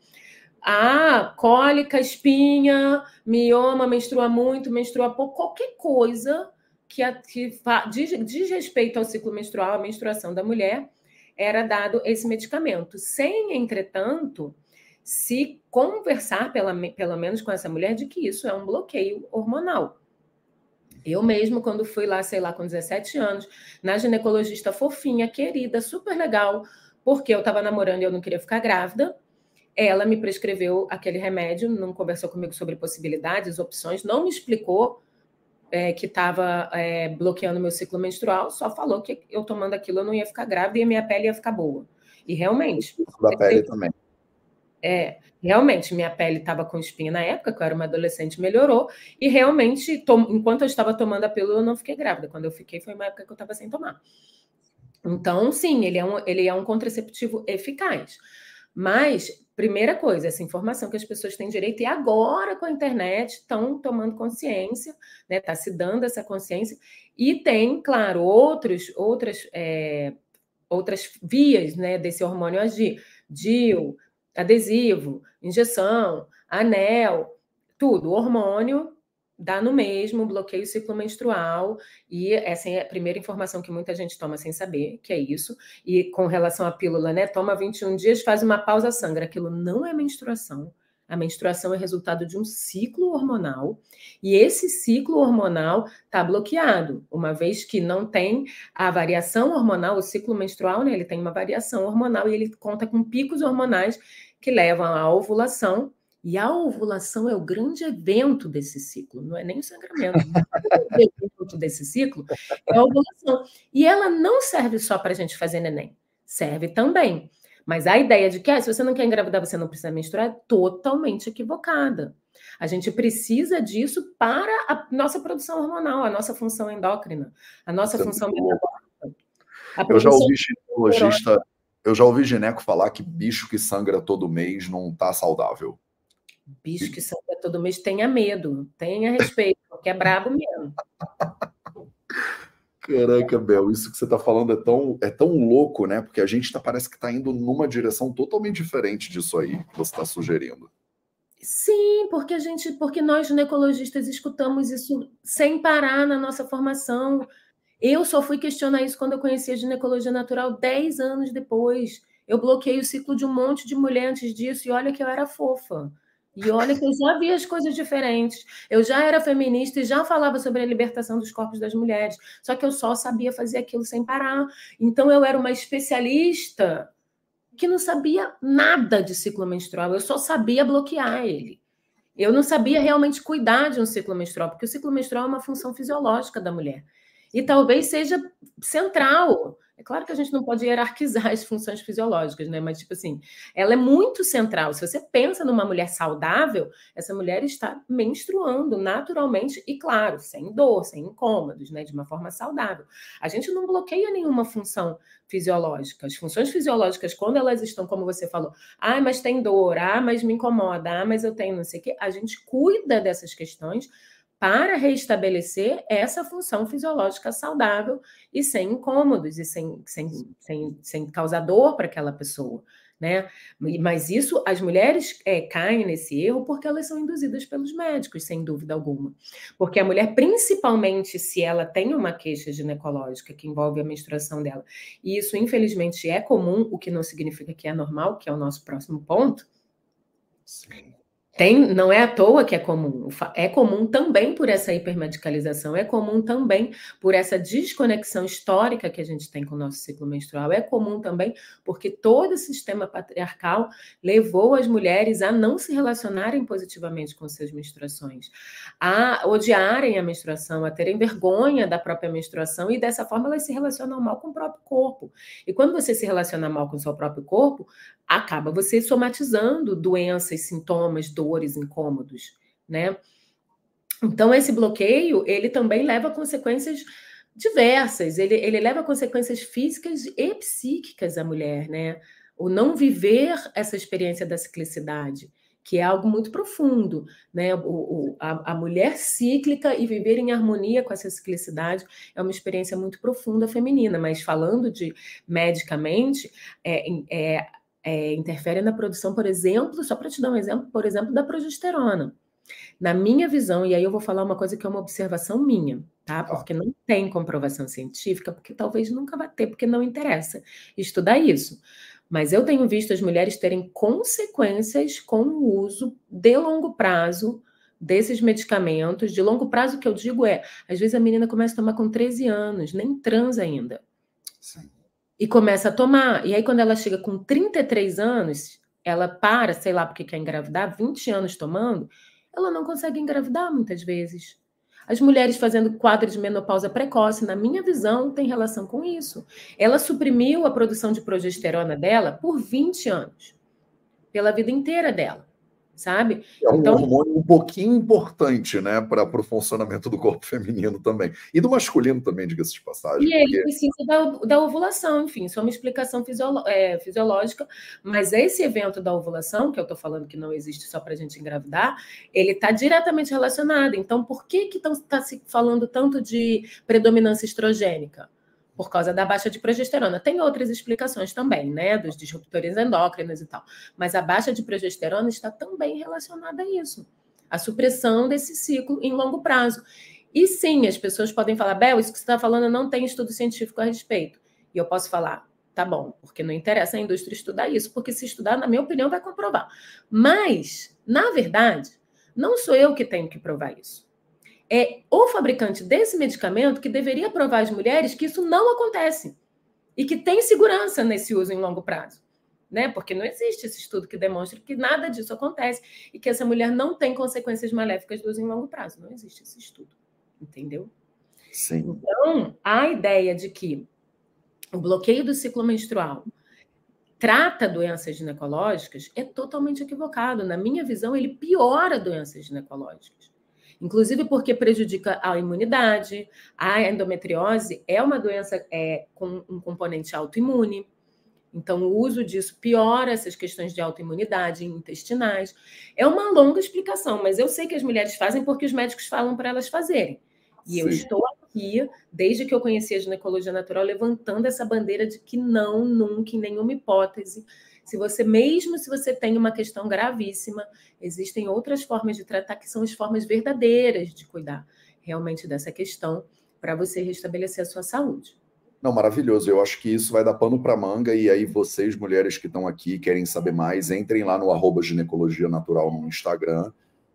Cólica, espinha, mioma, menstrua muito, menstrua pouco, qualquer coisa que diz respeito ao ciclo menstrual, à menstruação da mulher, era dado esse medicamento. Sem, entretanto, se conversar, pelo menos com essa mulher, de que isso é um bloqueio hormonal. Eu mesmo, quando fui lá, sei lá, com 17 anos, na ginecologista fofinha, querida, super legal, porque eu estava namorando e eu não queria ficar grávida. Ela me prescreveu aquele remédio, não conversou comigo sobre possibilidades, opções, não me explicou que estava bloqueando meu ciclo menstrual, só falou que eu tomando aquilo eu não ia ficar grávida e a minha pele ia ficar boa. E realmente... Da pele também. Realmente, minha pele estava com espinha na época, que eu era uma adolescente, melhorou, e realmente, enquanto eu estava tomando a pílula, eu não fiquei grávida. Quando eu fiquei, foi uma época que eu estava sem tomar. Então, sim, ele é um contraceptivo eficaz. Mas, primeira coisa, essa informação que as pessoas têm direito, e agora com a internet estão tomando consciência, né? Está se dando essa consciência, e tem, claro, outras vias, né, desse hormônio agir. DIU, adesivo, injeção, anel, tudo. O hormônio dá no mesmo, bloqueia o ciclo menstrual, e essa é a primeira informação que muita gente toma sem saber, que é isso. E com relação à pílula, né, toma 21 dias, faz uma pausa, sangra. Aquilo não é menstruação. A menstruação é resultado de um ciclo hormonal, e esse ciclo hormonal está bloqueado, uma vez que não tem a variação hormonal, o ciclo menstrual, né, ele tem uma variação hormonal e ele conta com picos hormonais que levam à ovulação, e a ovulação é o grande evento desse ciclo, não é nem o sangramento. O grande evento desse ciclo é a ovulação. E ela não serve só para a gente fazer neném, serve também. Mas a ideia de que se você não quer engravidar, você não precisa menstruar, é totalmente equivocada. A gente precisa disso para a nossa produção hormonal, a nossa função endócrina, a nossa função metabólica. Eu já ouvi gineco falar que bicho que sangra todo mês não está saudável. Bicho que sangra todo mês, tenha medo, tenha respeito, porque é brabo mesmo. Caraca, Bel, isso que você está falando é tão louco, né? Porque a gente parece que está indo numa direção totalmente diferente disso aí que você está sugerindo. Sim, porque nós ginecologistas escutamos isso sem parar na nossa formação. Eu só fui questionar isso quando eu conheci a ginecologia natural 10 anos depois. Eu bloqueei o ciclo de um monte de mulher antes disso, e olha que eu era fofa. E olha que eu já via as coisas diferentes. Eu já era feminista e já falava sobre a libertação dos corpos das mulheres. Só que eu só sabia fazer aquilo sem parar. Então eu era uma especialista que não sabia nada de ciclo menstrual. Eu só sabia bloquear ele. Eu não sabia realmente cuidar de um ciclo menstrual, porque o ciclo menstrual é uma função fisiológica da mulher. E talvez seja central. É claro que a gente não pode hierarquizar as funções fisiológicas, né? Mas, tipo assim, ela é muito central. Se você pensa numa mulher saudável, essa mulher está menstruando naturalmente e, claro, sem dor, sem incômodos, né? De uma forma saudável. A gente não bloqueia nenhuma função fisiológica. As funções fisiológicas, quando elas estão, como você falou, mas tem dor, mas me incomoda, mas eu tenho não sei o quê, a gente cuida dessas questões para restabelecer essa função fisiológica saudável e sem incômodos e sem causar dor para aquela pessoa, né? Mas isso, as mulheres caem nesse erro porque elas são induzidas pelos médicos, sem dúvida alguma. Porque a mulher, principalmente se ela tem uma queixa ginecológica que envolve a menstruação dela, e isso infelizmente é comum, o que não significa que é normal, que é o nosso próximo ponto. Sim. Não é à toa que é comum também por essa hipermedicalização, é comum também por essa desconexão histórica que a gente tem com o nosso ciclo menstrual, é comum também porque todo o sistema patriarcal levou as mulheres a não se relacionarem positivamente com suas menstruações, a odiarem a menstruação, a terem vergonha da própria menstruação, e dessa forma elas se relacionam mal com o próprio corpo. E quando você se relaciona mal com o seu próprio corpo, acaba você somatizando doenças, sintomas, dores, incômodos, né? Então, esse bloqueio, ele também leva a consequências diversas, ele leva a consequências físicas e psíquicas à mulher, né? O não viver essa experiência da ciclicidade, que é algo muito profundo, né? A mulher cíclica e viver em harmonia com essa ciclicidade é uma experiência muito profunda feminina, mas falando de medicamente, interfere na produção, por exemplo, só para te dar um exemplo, por exemplo, da progesterona. Na minha visão, e aí eu vou falar uma coisa que é uma observação minha, tá? Porque não tem comprovação científica, porque talvez nunca vai ter, porque não interessa estudar isso. Mas eu tenho visto as mulheres terem consequências com o uso de longo prazo desses medicamentos. De longo prazo, que eu digo às vezes a menina começa a tomar com 13 anos, nem transa ainda. Sim. E começa a tomar. E aí, quando ela chega com 33 anos, ela para, sei lá porque quer engravidar, 20 anos tomando, ela não consegue engravidar muitas vezes. As mulheres fazendo quadro de menopausa precoce, na minha visão, tem relação com isso. Ela suprimiu a produção de progesterona dela por 20 anos, pela vida inteira dela, sabe? É um Então, hormônio um pouquinho importante, né, para o funcionamento do corpo feminino também. E do masculino também, diga-se de passagem, e ele porque precisa da ovulação, enfim, isso é uma explicação fisiológica, mas esse evento da ovulação, que eu estou falando que não existe só para a gente engravidar, ele está diretamente relacionado. Então, por que está se falando tanto de predominância estrogênica? Por causa da baixa de progesterona. Tem outras explicações também, né, dos disruptores endócrinos e tal, mas a baixa de progesterona está também relacionada a isso, a supressão desse ciclo em longo prazo. E sim, as pessoas podem falar, Bel, isso que você está falando não tem estudo científico a respeito. E eu posso falar, tá bom, porque não interessa a indústria estudar isso, porque se estudar, na minha opinião, vai comprovar. Mas, na verdade, não sou eu que tenho que provar isso. É o fabricante desse medicamento que deveria provar às mulheres que isso não acontece e que tem segurança nesse uso em longo prazo. Né? Porque não existe esse estudo que demonstre que nada disso acontece e que essa mulher não tem consequências maléficas do uso em longo prazo. Não existe esse estudo. Entendeu? sim. Então, a ideia de que o bloqueio do ciclo menstrual trata doenças ginecológicas é totalmente equivocado. Na minha visão, ele piora doenças ginecológicas. Inclusive porque prejudica a imunidade. A endometriose é uma doença com um componente autoimune. Então, o uso disso piora essas questões de autoimunidade intestinais. É uma longa explicação, mas eu sei que as mulheres fazem porque os médicos falam para elas fazerem. E Sim. Eu estou aqui, desde que eu conheci a ginecologia natural, levantando essa bandeira de que não, nunca, em nenhuma hipótese, mesmo se você tem uma questão gravíssima, existem outras formas de tratar que são as formas verdadeiras de cuidar realmente dessa questão para você restabelecer a sua saúde. Não, maravilhoso. Eu acho que isso vai dar pano para manga. E aí, vocês, mulheres que estão aqui, querem saber mais, entrem lá no @ginecologia natural no Instagram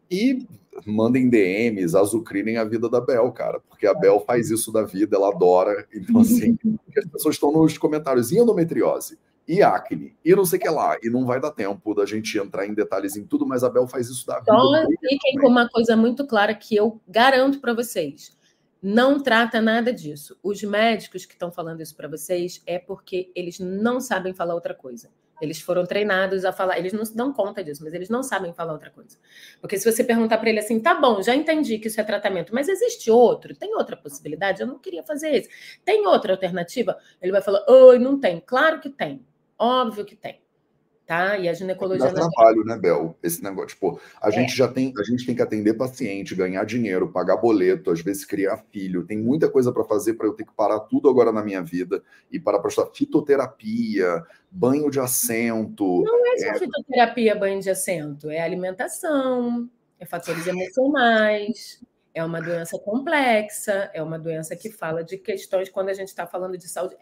e mandem DMs, azucrinem a vida da Bel, cara. Porque a Bel faz isso da vida, ela adora. Então, assim, as pessoas estão nos comentários, e endometriose, e acne, e não sei o que lá. E não vai dar tempo da gente entrar em detalhes em tudo, mas a Bel faz isso da vida. Só fiquem com uma coisa muito clara que eu garanto para vocês. Não trata nada disso. Os médicos que estão falando isso para vocês é porque eles não sabem falar outra coisa. Eles foram treinados a falar, eles não se dão conta disso, mas eles não sabem falar outra coisa. Porque se você perguntar para ele assim, tá bom, já entendi que isso é tratamento, mas existe outro? Tem outra possibilidade? Eu não queria fazer esse. Tem outra alternativa? Ele vai falar, oi, não tem. Claro que tem. Óbvio que tem. Tá? E a ginecologia... Dá trabalho, né, Bel? Esse negócio, tipo, a gente tem que atender paciente, ganhar dinheiro, pagar boleto, às vezes criar filho, tem muita coisa para fazer para eu ter que parar tudo agora na minha vida e para prestar fitoterapia, banho de assento. Não é só fitoterapia, banho de assento, é alimentação, é fatores emocionais, é uma doença complexa, é uma doença que fala de questões, quando a gente está falando de saúde,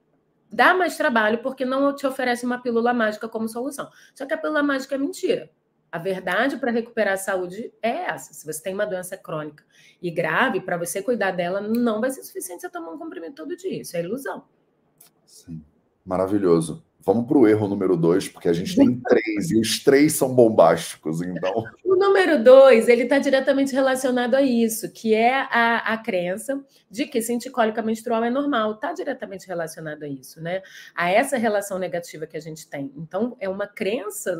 dá mais trabalho porque não te oferece uma pílula mágica como solução. Só que a pílula mágica é mentira. A verdade para recuperar a saúde é essa. Se você tem uma doença crônica e grave, para você cuidar dela, não vai ser suficiente você tomar um comprimido todo dia. Isso é ilusão. Sim. Maravilhoso. Vamos para o erro número 2, porque a gente tem 3, e os 3 são bombásticos, então... O número 2, ele está diretamente relacionado a isso, que é a crença de que sentir cólica menstrual é normal. Está diretamente relacionado a isso, né? A essa relação negativa que a gente tem. Então, é uma crença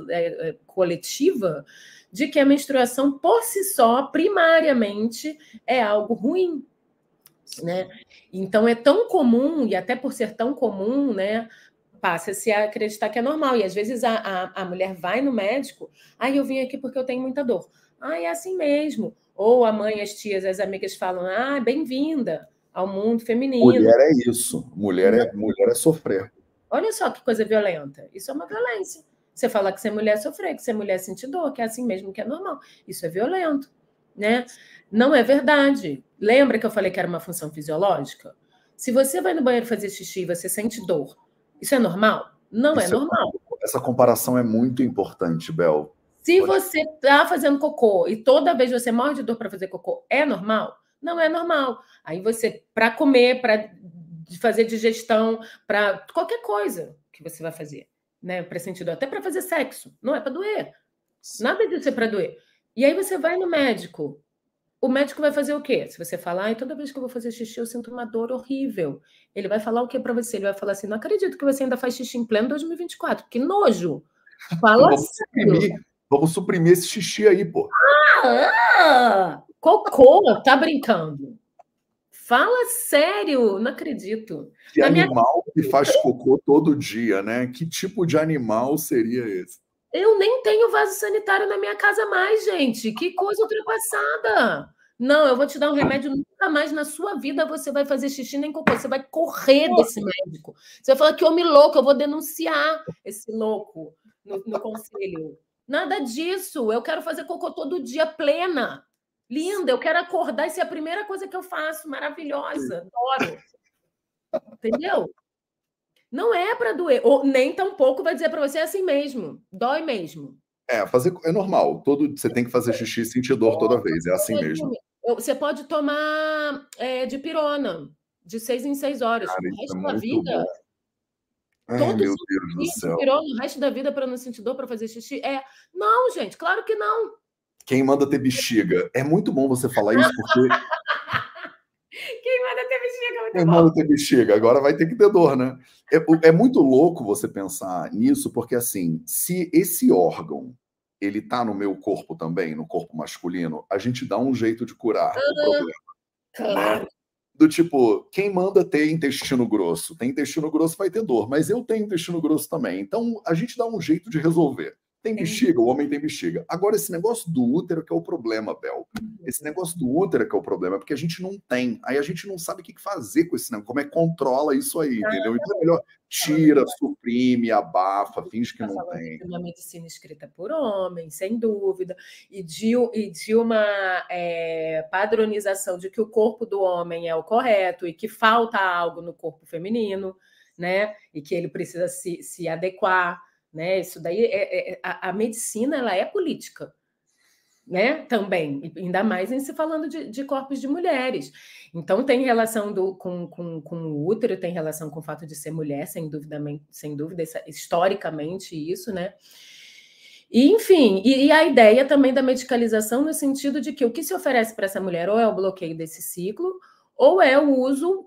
coletiva de que a menstruação, por si só, primariamente, é algo ruim, né? Então, é tão comum, e até por ser ttão comum, né? Passa-se a acreditar que é normal. E às vezes a mulher vai no médico, eu vim aqui porque eu tenho muita dor. É assim mesmo. Ou a mãe, as tias, as amigas falam, bem-vinda ao mundo feminino. Mulher é isso. Mulher é sofrer. Olha só que coisa violenta. Isso é uma violência. Você falar que ser mulher é sofrer, que ser mulher é sentir dor, que é assim mesmo, que é normal. Isso é violento, né? Não é verdade. Lembra que eu falei que era uma função fisiológica? Se você vai no banheiro fazer xixi e você sente dor, isso é normal? Não é normal. Essa comparação é muito importante, Bel. Se você está fazendo cocô e toda vez você morre de dor para fazer cocô, é normal? Não é normal. Aí você, para comer, para de fazer digestão, para qualquer coisa que você vai fazer, né? Para sentido, até para fazer sexo, não é para doer. Nada disso é para doer. E aí você vai no médico. O médico vai fazer o quê? Se você falar, toda vez que eu vou fazer xixi, eu sinto uma dor horrível. Ele vai falar o quê para você? Ele vai falar assim: não acredito que você ainda faz xixi em pleno 2024. Que nojo! Fala sério. Vamos suprimir esse xixi aí, pô. Cocô, tá brincando? Fala sério, não acredito. Que animal que faz cocô todo dia, né? Que tipo de animal seria esse? Eu nem tenho vaso sanitário na minha casa mais, gente. Que coisa ultrapassada. Não, eu vou te dar um remédio, nunca mais na sua vida você vai fazer xixi nem cocô. Você vai correr desse médico. Você vai falar que homem louco, eu vou denunciar esse louco no conselho. Nada disso. Eu quero fazer cocô todo dia plena. Linda, eu quero acordar e ser a primeira coisa que eu faço. Maravilhosa, adoro. Entendeu? Não é para doer, ou nem tampouco vai dizer para você é assim mesmo, dói mesmo. É normal. Você tem que fazer xixi e sentir dor toda vez, é assim mesmo. Você pode tomar dipirona, de 6 em 6 horas. Cara, O isso resto é da muito vida, bom. Ai, todos meu os Deus do dias céu. dipirona, o resto da vida para não sentir dor, para fazer xixi. Não, gente, claro que não. Quem manda ter bexiga? É muito bom você falar isso, porque Quem manda ter bexiga é muito quem bom. manda ter bexiga agora vai ter que ter dor, né? É muito louco você pensar nisso, porque assim, se esse órgão ele tá no meu corpo também, no corpo masculino, a gente dá um jeito de curar o problema, né? Claro. Do tipo, quem manda ter intestino grosso? Tem intestino grosso, vai ter dor, mas eu tenho intestino grosso também. Então, a gente dá um jeito de resolver. Tem bexiga, o homem tem bexiga. Agora, esse negócio do útero que é o problema, Bel. Esse negócio do útero que é o problema, porque a gente não tem. Aí a gente não sabe o que fazer com esse negócio, como é que controla isso aí, entendeu? Então é melhor tira, suprime, abafa, finge que não tem. De uma medicina escrita por homens, sem dúvida, e de uma padronização de que o corpo do homem é o correto e que falta algo no corpo feminino, né? E que ele precisa se adequar, né? Isso daí a medicina ela é política. Né? Também, ainda mais em se falando de corpos de mulheres. Então, tem relação com o útero, tem relação com o fato de ser mulher, sem dúvida historicamente isso, né? E, enfim, e a ideia também da medicalização no sentido de que o que se oferece para essa mulher ou é o bloqueio desse ciclo, ou é o uso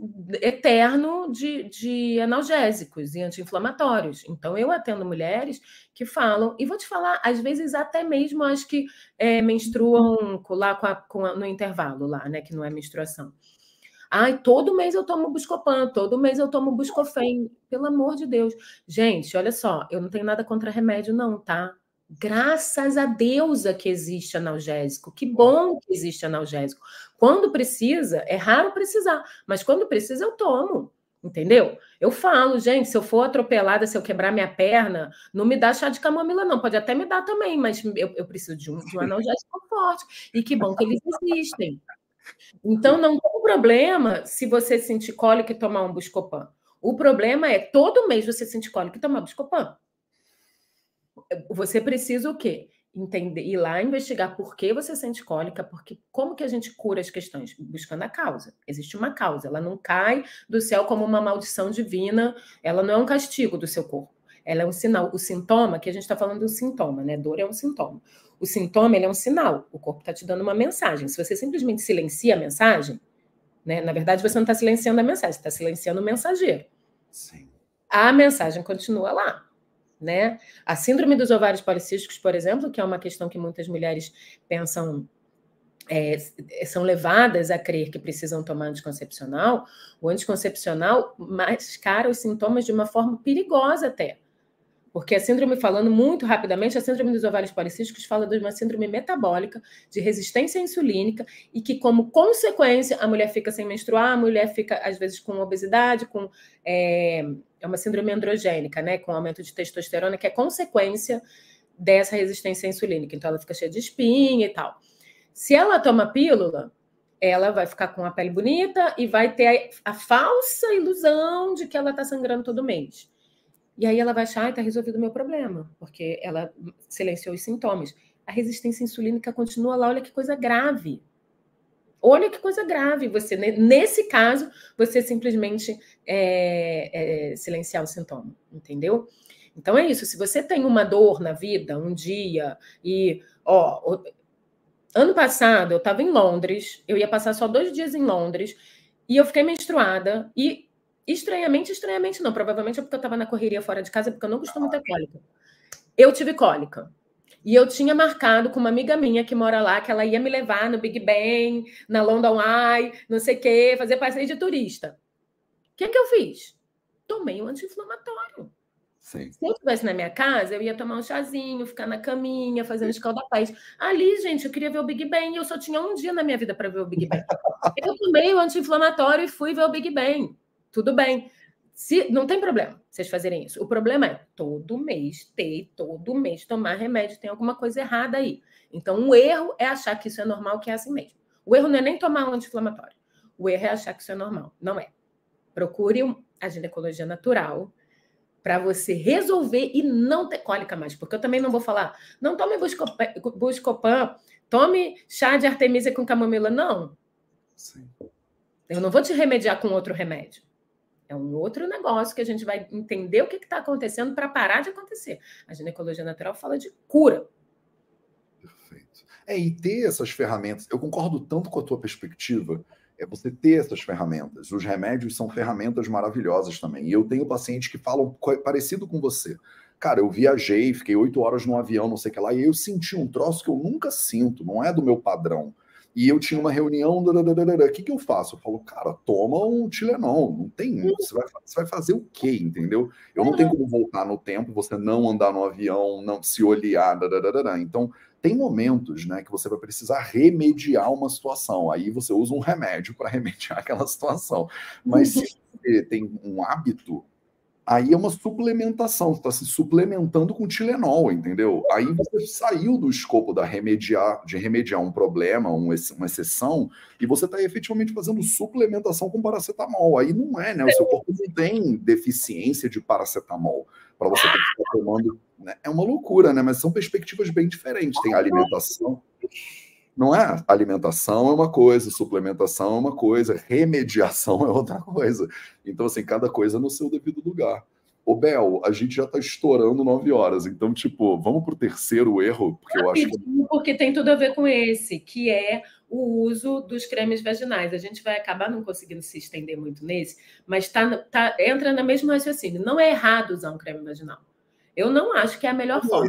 eterno de analgésicos e anti-inflamatórios. Então, eu atendo mulheres que falam, e vou te falar, às vezes até mesmo as que menstruam lá no intervalo, lá, né, que não é menstruação. Ai, todo mês eu tomo Buscopan, todo mês eu tomo Buscofem. Pelo amor de Deus. Gente, olha só, eu não tenho nada contra remédio, não, tá? Graças a Deus que existe analgésico. Que bom que existe analgésico. Quando precisa, é raro precisar, mas quando precisa, eu tomo. Entendeu? Eu falo, gente, se eu for atropelada, se eu quebrar minha perna, não me dá chá de camomila, não. Pode até me dar também, mas eu preciso de um analgésico forte. E que bom que eles existem. Então, não tem problema se você sentir cólica e tomar um Buscopan. O problema é todo mês você sentir cólica e tomar Buscopan. Você precisa o quê? Entender, ir lá investigar por que você sente cólica, porque como que a gente cura as questões? Buscando a causa. Existe uma causa, ela não cai do céu como uma maldição divina, ela não é um castigo do seu corpo. Ela é um sinal. O sintoma, que a gente está falando do sintoma, né? Dor é um sintoma. O sintoma, ele é um sinal. O corpo está te dando uma mensagem. Se você simplesmente silencia a mensagem, né? Na verdade, você não está silenciando a mensagem, você está silenciando o mensageiro. Sim. A mensagem continua lá. Né? A síndrome dos ovários policísticos, por exemplo, que é uma questão que muitas mulheres pensam, são levadas a crer que precisam tomar anticoncepcional, o anticoncepcional mascara os sintomas de uma forma perigosa até. Porque a síndrome, falando muito rapidamente, a síndrome dos ovários policísticos fala de uma síndrome metabólica, de resistência insulínica, e que, como consequência, a mulher fica sem menstruar, a mulher fica, às vezes, com obesidade, é uma síndrome androgênica, né? Com aumento de testosterona, que é consequência dessa resistência insulínica. Então, ela fica cheia de espinha e tal. Se ela toma pílula, ela vai ficar com a pele bonita e vai ter a falsa ilusão de que ela está sangrando todo mês. E aí ela vai achar, está resolvido o meu problema, porque ela silenciou os sintomas. A resistência insulínica continua lá, olha que coisa grave. Olha que coisa grave. Você, nesse caso, você simplesmente silenciar o sintoma, entendeu? Então é isso. Se você tem uma dor na vida, um dia, e ano passado eu estava em Londres, eu ia passar só 2 dias em Londres, e eu fiquei menstruada, e estranhamente não, provavelmente é porque eu estava na correria fora de casa, porque eu não costumo ter cólica. Eu tive cólica. E eu tinha marcado com uma amiga minha que mora lá, que ela ia me levar no Big Ben, na London Eye, não sei o quê, fazer passeio de turista. O que eu fiz? Tomei um anti-inflamatório. Sim. Se eu estivesse na minha casa, eu ia tomar um chazinho, ficar na caminha, fazer um escalda-pés. Ali, gente, eu queria ver o Big Ben e eu só tinha um dia na minha vida para ver o Big Ben. Eu tomei o anti-inflamatório e fui ver o Big Ben. Tudo bem. Não tem problema vocês fazerem isso. O problema é todo mês tomar remédio. Tem alguma coisa errada aí. Então, o erro é achar que isso é normal, que é assim mesmo. O erro não é nem tomar um anti-inflamatório. O erro é achar que isso é normal. Não é. Procure a ginecologia natural para você resolver e não ter cólica mais. Porque eu também não vou falar, não tome Buscopan, tome chá de artemisia com camomila. Não. Sim. Eu não vou te remediar com outro remédio. É um outro negócio que a gente vai entender o que está acontecendo para parar de acontecer. A ginecologia natural fala de cura. Perfeito. E ter essas ferramentas, eu concordo tanto com a tua perspectiva, você ter essas ferramentas. Os remédios são ferramentas maravilhosas também. E eu tenho pacientes que falam parecido com você. Cara, eu viajei, fiquei 8 horas no avião, não sei o que lá, e eu senti um troço que eu nunca sinto, não é do meu padrão. E eu tinha uma reunião, o que eu faço? Eu falo, cara, toma um Tilenol, não tem, você vai fazer o quê, entendeu? Eu não tenho como voltar no tempo, você não andar no avião, não se olhar, então tem momentos, né, que você vai precisar remediar uma situação, aí você usa um remédio para remediar aquela situação, mas se você tem um hábito, aí é uma suplementação, você está se suplementando com Tilenol, entendeu? Aí você saiu do escopo de remediar um problema, uma exceção, e você está efetivamente fazendo suplementação com paracetamol. Aí não é, né? O seu corpo não tem deficiência de paracetamol para você ter que ficar tomando. Né? É uma loucura, né? Mas são perspectivas bem diferentes. Tem a alimentação. Não é? Alimentação é uma coisa, suplementação é uma coisa, remediação é outra coisa. Então, assim, cada coisa no seu devido lugar. Ô, Bel, a gente já está estourando 9 horas, então, tipo, vamos para o terceiro erro, porque eu acho que... Porque tem tudo a ver com esse, que é o uso dos cremes vaginais. A gente vai acabar não conseguindo se estender muito nesse, mas entra no mesmo raciocínio. Não é errado usar um creme vaginal. Eu não acho que é a melhor forma.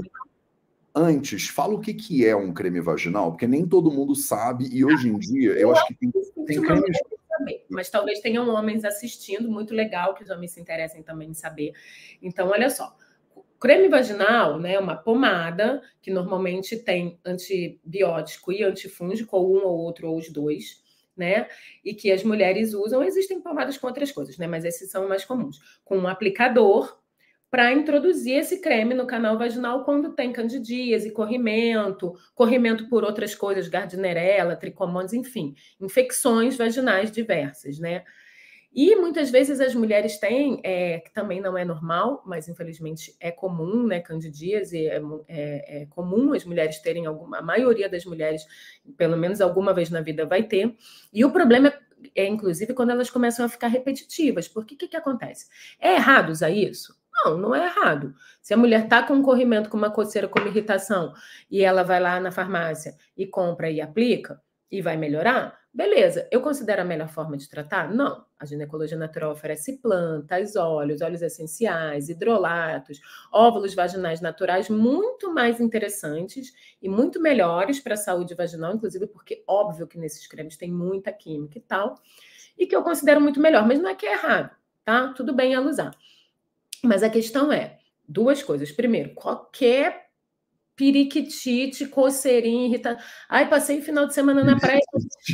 Antes, fala o que é um creme vaginal, porque nem todo mundo sabe, e hoje em dia eu acho que tem cremes... Mas talvez tenham homens assistindo, muito legal, que os homens se interessem também em saber. Então, olha só, creme vaginal, né, é uma pomada que normalmente tem antibiótico e antifúngico, ou um ou outro, ou os dois, né? E que as mulheres usam. Existem pomadas com outras coisas, né? Mas esses são mais comuns. Com um aplicador, para introduzir esse creme no canal vaginal quando tem candidíase, corrimento por outras coisas, gardnerella, tricomonas, enfim, infecções vaginais diversas, né? E muitas vezes as mulheres têm, que também não é normal, mas infelizmente é comum, né? Candidíase é comum as mulheres terem a maioria das mulheres, pelo menos alguma vez na vida vai ter. E o problema é inclusive, quando elas começam a ficar repetitivas. Porque o que acontece? É errado usar isso? Não é errado. Se a mulher está com um corrimento, com uma coceira, com uma irritação, e ela vai lá na farmácia e compra e aplica, e vai melhorar, beleza. Eu considero a melhor forma de tratar? Não. A ginecologia natural oferece plantas, óleos essenciais, hidrolatos, óvulos vaginais naturais muito mais interessantes e muito melhores para a saúde vaginal, inclusive porque, óbvio que nesses cremes tem muita química e tal, e que eu considero muito melhor, mas não é que é errado, tá? Tudo bem ela usar. Mas a questão é, 2 coisas. Primeiro, qualquer periquitite, coceirinha, irritante. Ai, passei o final de semana na praia.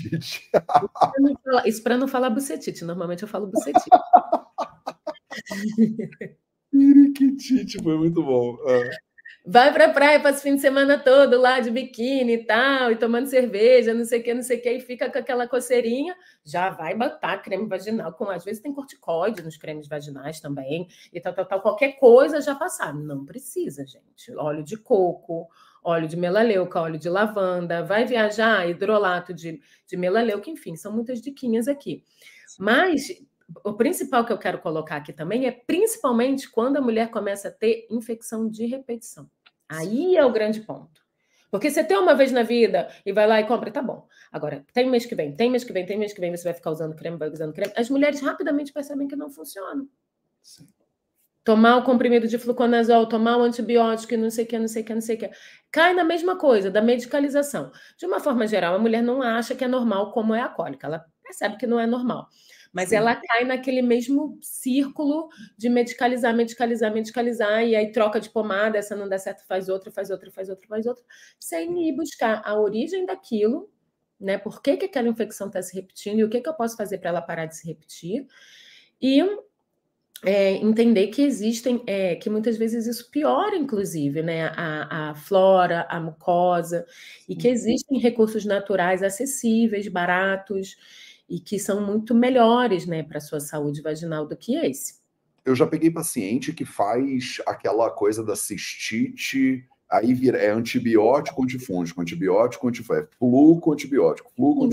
Isso para não falar bucetite. Normalmente eu falo bucetite. Periquitite, foi muito bom. Vai para a praia, passa o fim de semana todo lá de biquíni e tal, e tomando cerveja, não sei o que, e fica com aquela coceirinha, já vai botar creme vaginal, às vezes tem corticoide nos cremes vaginais também, e tal, qualquer coisa já passar. Não precisa, gente. Óleo de coco, óleo de melaleuca, óleo de lavanda, vai viajar, hidrolato de melaleuca, enfim, são muitas diquinhas aqui. Mas o principal que eu quero colocar aqui também é principalmente quando a mulher começa a ter infecção de repetição. Aí é o grande ponto. Porque você tem uma vez na vida e vai lá e compra, tá bom. Agora, tem mês que vem, você vai ficar usando creme, vai usando creme. As mulheres rapidamente percebem que não funciona. Sim. Tomar o comprimido de fluconazol, tomar o antibiótico e não sei o que. Cai na mesma coisa, da medicalização. De uma forma geral, a mulher não acha que é normal como é a cólica. Ela percebe que não é normal. Mas ela cai naquele mesmo círculo de medicalizar, e aí troca de pomada, essa não dá certo, faz outra, sem ir buscar a origem daquilo, né? Por que aquela infecção está se repetindo e o que eu posso fazer para ela parar de se repetir. E entender que existem, que muitas vezes isso piora, inclusive, né? A flora, a mucosa, e que existem recursos naturais acessíveis, baratos, e que são muito melhores, né, para a sua saúde vaginal do que esse. Eu já peguei paciente que faz aquela coisa da cistite, aí vira, antibiótico, antifúngico, antibiótico, antifúngico, flu com antibiótico.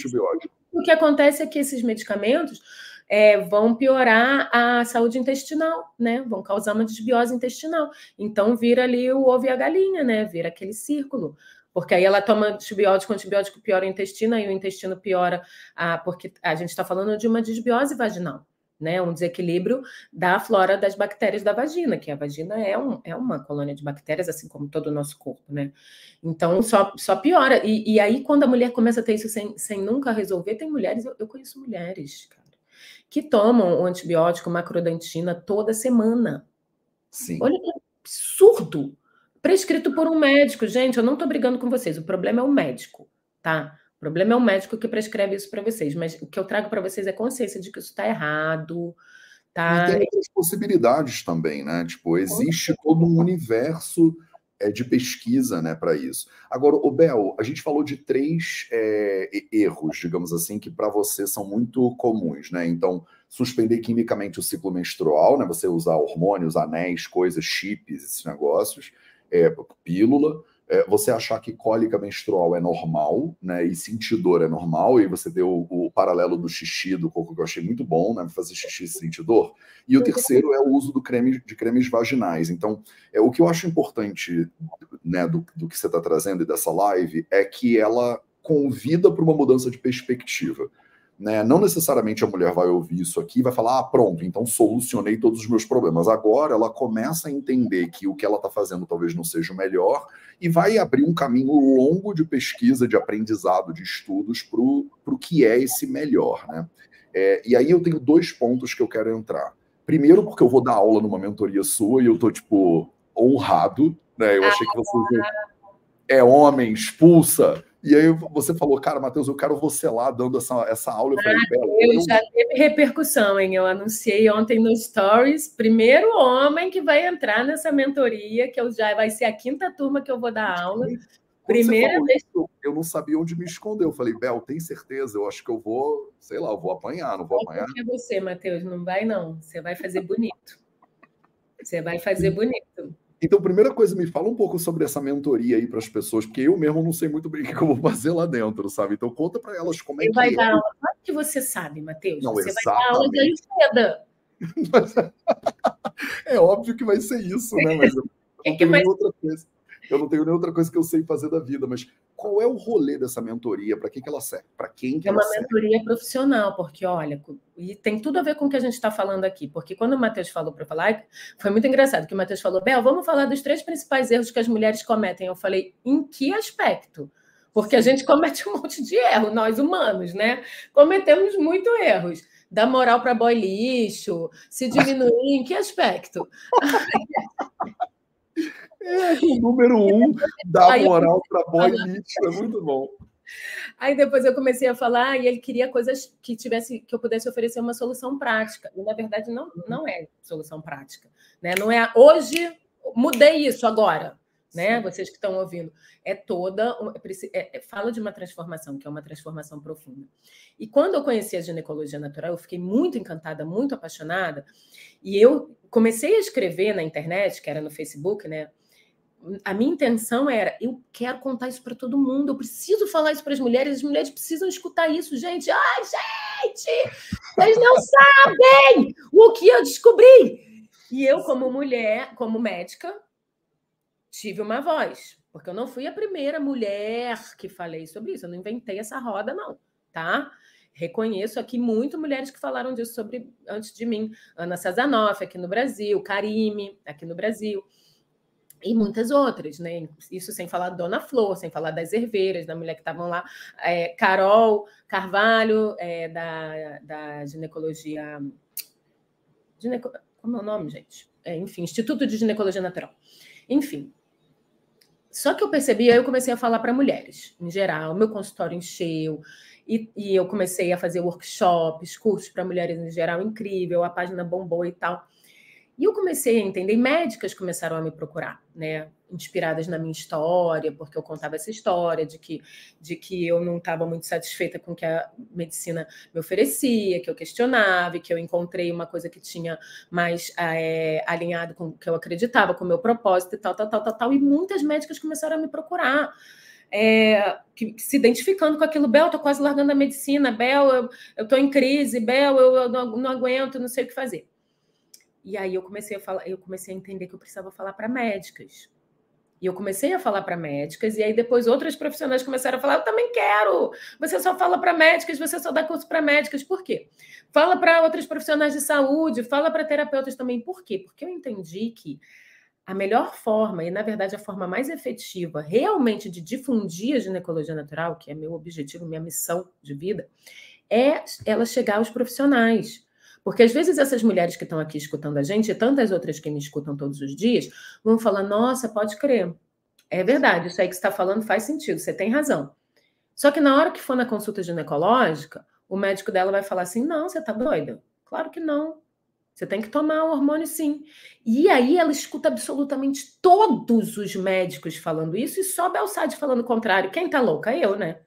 O que acontece é que esses medicamentos vão piorar a saúde intestinal, né? Vão causar uma desbiose intestinal. Então vira ali o ovo e a galinha, né? Vira aquele círculo. Porque aí ela toma antibiótico piora o intestino, aí o intestino piora, porque a gente está falando de uma desbiose vaginal, né? Um desequilíbrio da flora das bactérias da vagina, que a vagina é uma colônia de bactérias, assim como todo o nosso corpo, né? Então, só piora. E aí, quando a mulher começa a ter isso sem nunca resolver, tem mulheres, eu conheço mulheres, cara, que tomam o antibiótico macrodentina toda semana. Sim. Olha que absurdo! Prescrito por um médico. Gente, eu não estou brigando com vocês. O problema é o médico, tá? O problema é o médico que prescreve isso para vocês. Mas o que eu trago para vocês é consciência de que isso está errado, tá? E tem outras possibilidades também, né? Tipo, existe todo um universo de pesquisa, né, para isso. Agora, o Bel, a gente falou de 3 erros, digamos assim, que para você são muito comuns, né? Então, suspender quimicamente o ciclo menstrual, né? Você usar hormônios, anéis, coisas, chips, esses negócios, pílula. Você achar que cólica menstrual é normal, né? E sentir dor é normal, e você deu o paralelo do xixi do coco, que eu achei muito bom, né? Fazer xixi e sentir dor. E o terceiro é o uso de cremes vaginais. Então, o que eu acho importante, né, do que você está trazendo e dessa live é que ela convida para uma mudança de perspectiva. Né? Não necessariamente a mulher vai ouvir isso aqui e vai falar, pronto, então solucionei todos os meus problemas. Agora ela começa a entender que o que ela está fazendo talvez não seja o melhor e vai abrir um caminho longo de pesquisa, de aprendizado, de estudos para o que é esse melhor. Né? E aí eu tenho 2 pontos que eu quero entrar. Primeiro, porque eu vou dar aula numa mentoria sua e eu tô, tipo, honrado. Né? Eu achei que você homem, expulsa. E aí você falou, cara, Matheus, eu quero você lá dando essa aula. Eu falei, Bela. Já teve repercussão, hein? Eu anunciei ontem no Stories, primeiro homem que vai entrar nessa mentoria, que já vai ser a 5ª turma que eu vou dar aula. Primeira vez. Isso, eu não sabia onde me esconder. Eu falei, Bel, tem certeza? Eu acho que eu vou, sei lá, eu vou apanhar, não vou apanhar. É você, Matheus, não vai não. Você vai fazer bonito. Você vai fazer bonito. Então, primeira coisa, me fala um pouco sobre essa mentoria aí para as pessoas, porque eu mesmo não sei muito bem o que eu vou fazer lá dentro, sabe? Então, conta para elas como é que vai dar aula. Claro que você sabe, Matheus. Não, você exatamente. Vai dar aula de Ayurveda. É óbvio que vai ser isso, né? Mas eu não tenho nem outra coisa. Eu não tenho nem outra coisa que eu sei fazer da vida, mas qual é o rolê dessa mentoria? Para que ela serve? Para quem que ela serve? É uma mentoria profissional, porque, olha, e tem tudo a ver com o que a gente está falando aqui, porque quando o Matheus falou para falar, foi muito engraçado, que o Matheus falou, Bel, vamos falar dos 3 principais erros que as mulheres cometem. Eu falei, em que aspecto? Porque a gente comete um monte de erro, nós humanos, né? Cometemos muitos erros. Dar moral para boy lixo, se diminuir, em que aspecto? O número 1, dar moral para boy lixo, é muito bom. Aí depois eu comecei a falar e ele queria coisas que eu pudesse oferecer uma solução prática. E, na verdade, não é solução prática. Né? Não é hoje, mudei isso agora. Né? Vocês que estão ouvindo. Fala de uma transformação, que é uma transformação profunda. E quando eu conheci a ginecologia natural, eu fiquei muito encantada, muito apaixonada. E eu comecei a escrever na internet, que era no Facebook, né? a minha intenção era, eu quero contar isso para todo mundo, eu preciso falar isso para as mulheres precisam escutar isso, gente. Ai, gente, vocês não sabem o que eu descobri. E eu, como mulher, como médica, tive uma voz, porque eu não fui a primeira mulher que falei sobre isso, eu não inventei essa roda, não, tá? Reconheço aqui muito mulheres que falaram disso antes de mim. Ana Sazanoff, aqui no Brasil, Karime, aqui no Brasil, e muitas outras, né? Isso sem falar da Dona Flor, sem falar das herveiras, da mulher que estavam lá, Carol Carvalho, da ginecologia... Como é o nome, gente? Enfim, Instituto de Ginecologia Natural. Enfim. Só que eu percebi, aí eu comecei a falar para mulheres, em geral, meu consultório encheu, e eu comecei a fazer workshops, cursos para mulheres em geral, incrível, a página bombou e tal. E eu comecei a entender, médicas começaram a me procurar, né? Inspiradas na minha história, porque eu contava essa história de que eu não estava muito satisfeita com o que a medicina me oferecia, que eu questionava, e que eu encontrei uma coisa que tinha mais alinhado com o que eu acreditava, com o meu propósito e tal. E muitas médicas começaram a me procurar. Que se identificando com aquilo. Bel, estou quase largando a medicina. Bel, eu estou em crise. Bel, eu não aguento, não sei o que fazer. E aí eu comecei a entender que eu precisava falar para médicas. E eu comecei a falar para médicas, e aí depois outras profissionais começaram a falar, eu também quero, você só fala para médicas, você só dá curso para médicas. Por quê? Fala para outros profissionais de saúde, fala para terapeutas também. Por quê? Porque eu entendi que a melhor forma, e na verdade a forma mais efetiva realmente de difundir a ginecologia natural, que é meu objetivo, minha missão de vida, é ela chegar aos profissionais. Porque às vezes essas mulheres que estão aqui escutando a gente, e tantas outras que me escutam todos os dias, vão falar, nossa, pode crer, é verdade, isso aí que você está falando faz sentido, você tem razão. Só que na hora que for na consulta ginecológica, o médico dela vai falar assim, não, você está doida? Claro que não. Você tem que tomar o hormônio, sim. E aí ela escuta absolutamente todos os médicos falando isso e só Belsade falando o contrário. Quem tá louca? Eu, né?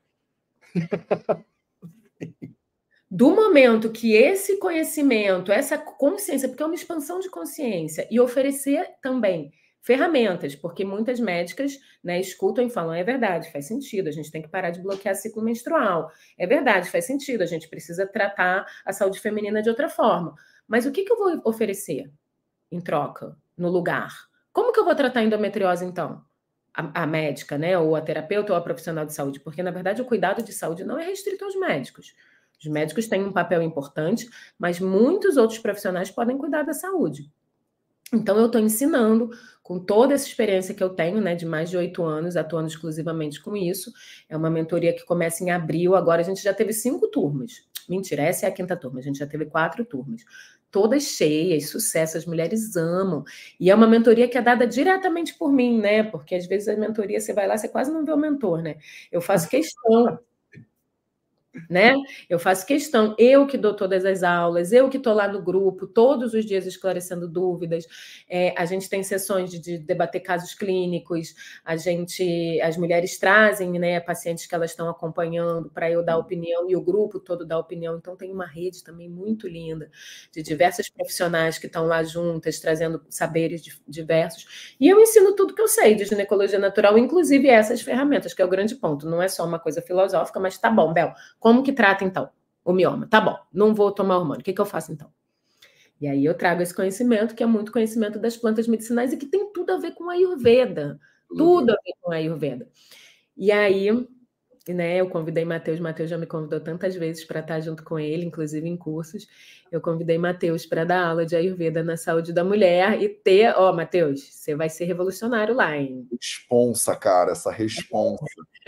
Do momento que esse conhecimento, essa consciência, porque é uma expansão de consciência, e oferecer também ferramentas, porque muitas médicas, né, escutam e falam, é verdade, faz sentido, a gente tem que parar de bloquear ciclo menstrual. É verdade, faz sentido, a gente precisa tratar a saúde feminina de outra forma. Mas o que eu vou oferecer em troca, no lugar? Como que eu vou tratar a endometriose, então? A médica, né, ou a terapeuta ou a profissional de saúde? Porque, na verdade, o cuidado de saúde não é restrito aos médicos. Os médicos têm um papel importante, mas muitos outros profissionais podem cuidar da saúde. Então, eu estou ensinando, com toda essa experiência que eu tenho, né, de mais de 8 anos, atuando exclusivamente com isso. É uma mentoria que começa em abril, agora a gente já teve 5 turmas. Mentira, essa é a 5ª turma, a gente já teve 4 turmas. Todas cheias, sucesso, as mulheres amam. E é uma mentoria que é dada diretamente por mim, né? Porque às vezes a mentoria, você vai lá, você quase não vê o mentor, né? Eu faço questão... né? Eu faço questão, eu que dou todas as aulas, eu que estou lá no grupo, todos os dias esclarecendo dúvidas. A gente tem sessões de debater casos clínicos, as mulheres trazem, né, pacientes que elas estão acompanhando para eu dar opinião e o grupo todo dá opinião. Então tem uma rede também muito linda de diversas profissionais que estão lá juntas, trazendo saberes diversos. E eu ensino tudo que eu sei de ginecologia natural, inclusive essas ferramentas, que é o grande ponto. Não é só uma coisa filosófica, mas tá bom, Bel, como que trata, então, o mioma? Tá bom, não vou tomar hormônio. O que eu faço, então? E aí eu trago esse conhecimento, que é muito conhecimento das plantas medicinais e que tem tudo a ver com a Ayurveda. Tudo a ver com a Ayurveda. E aí, né, eu convidei Matheus já me convidou tantas vezes para estar junto com ele, inclusive em cursos. Eu convidei Matheus para dar aula de Ayurveda na saúde da mulher e ter... Ó, Matheus, você vai ser revolucionário lá, hein? Responsa, cara, essa responsa.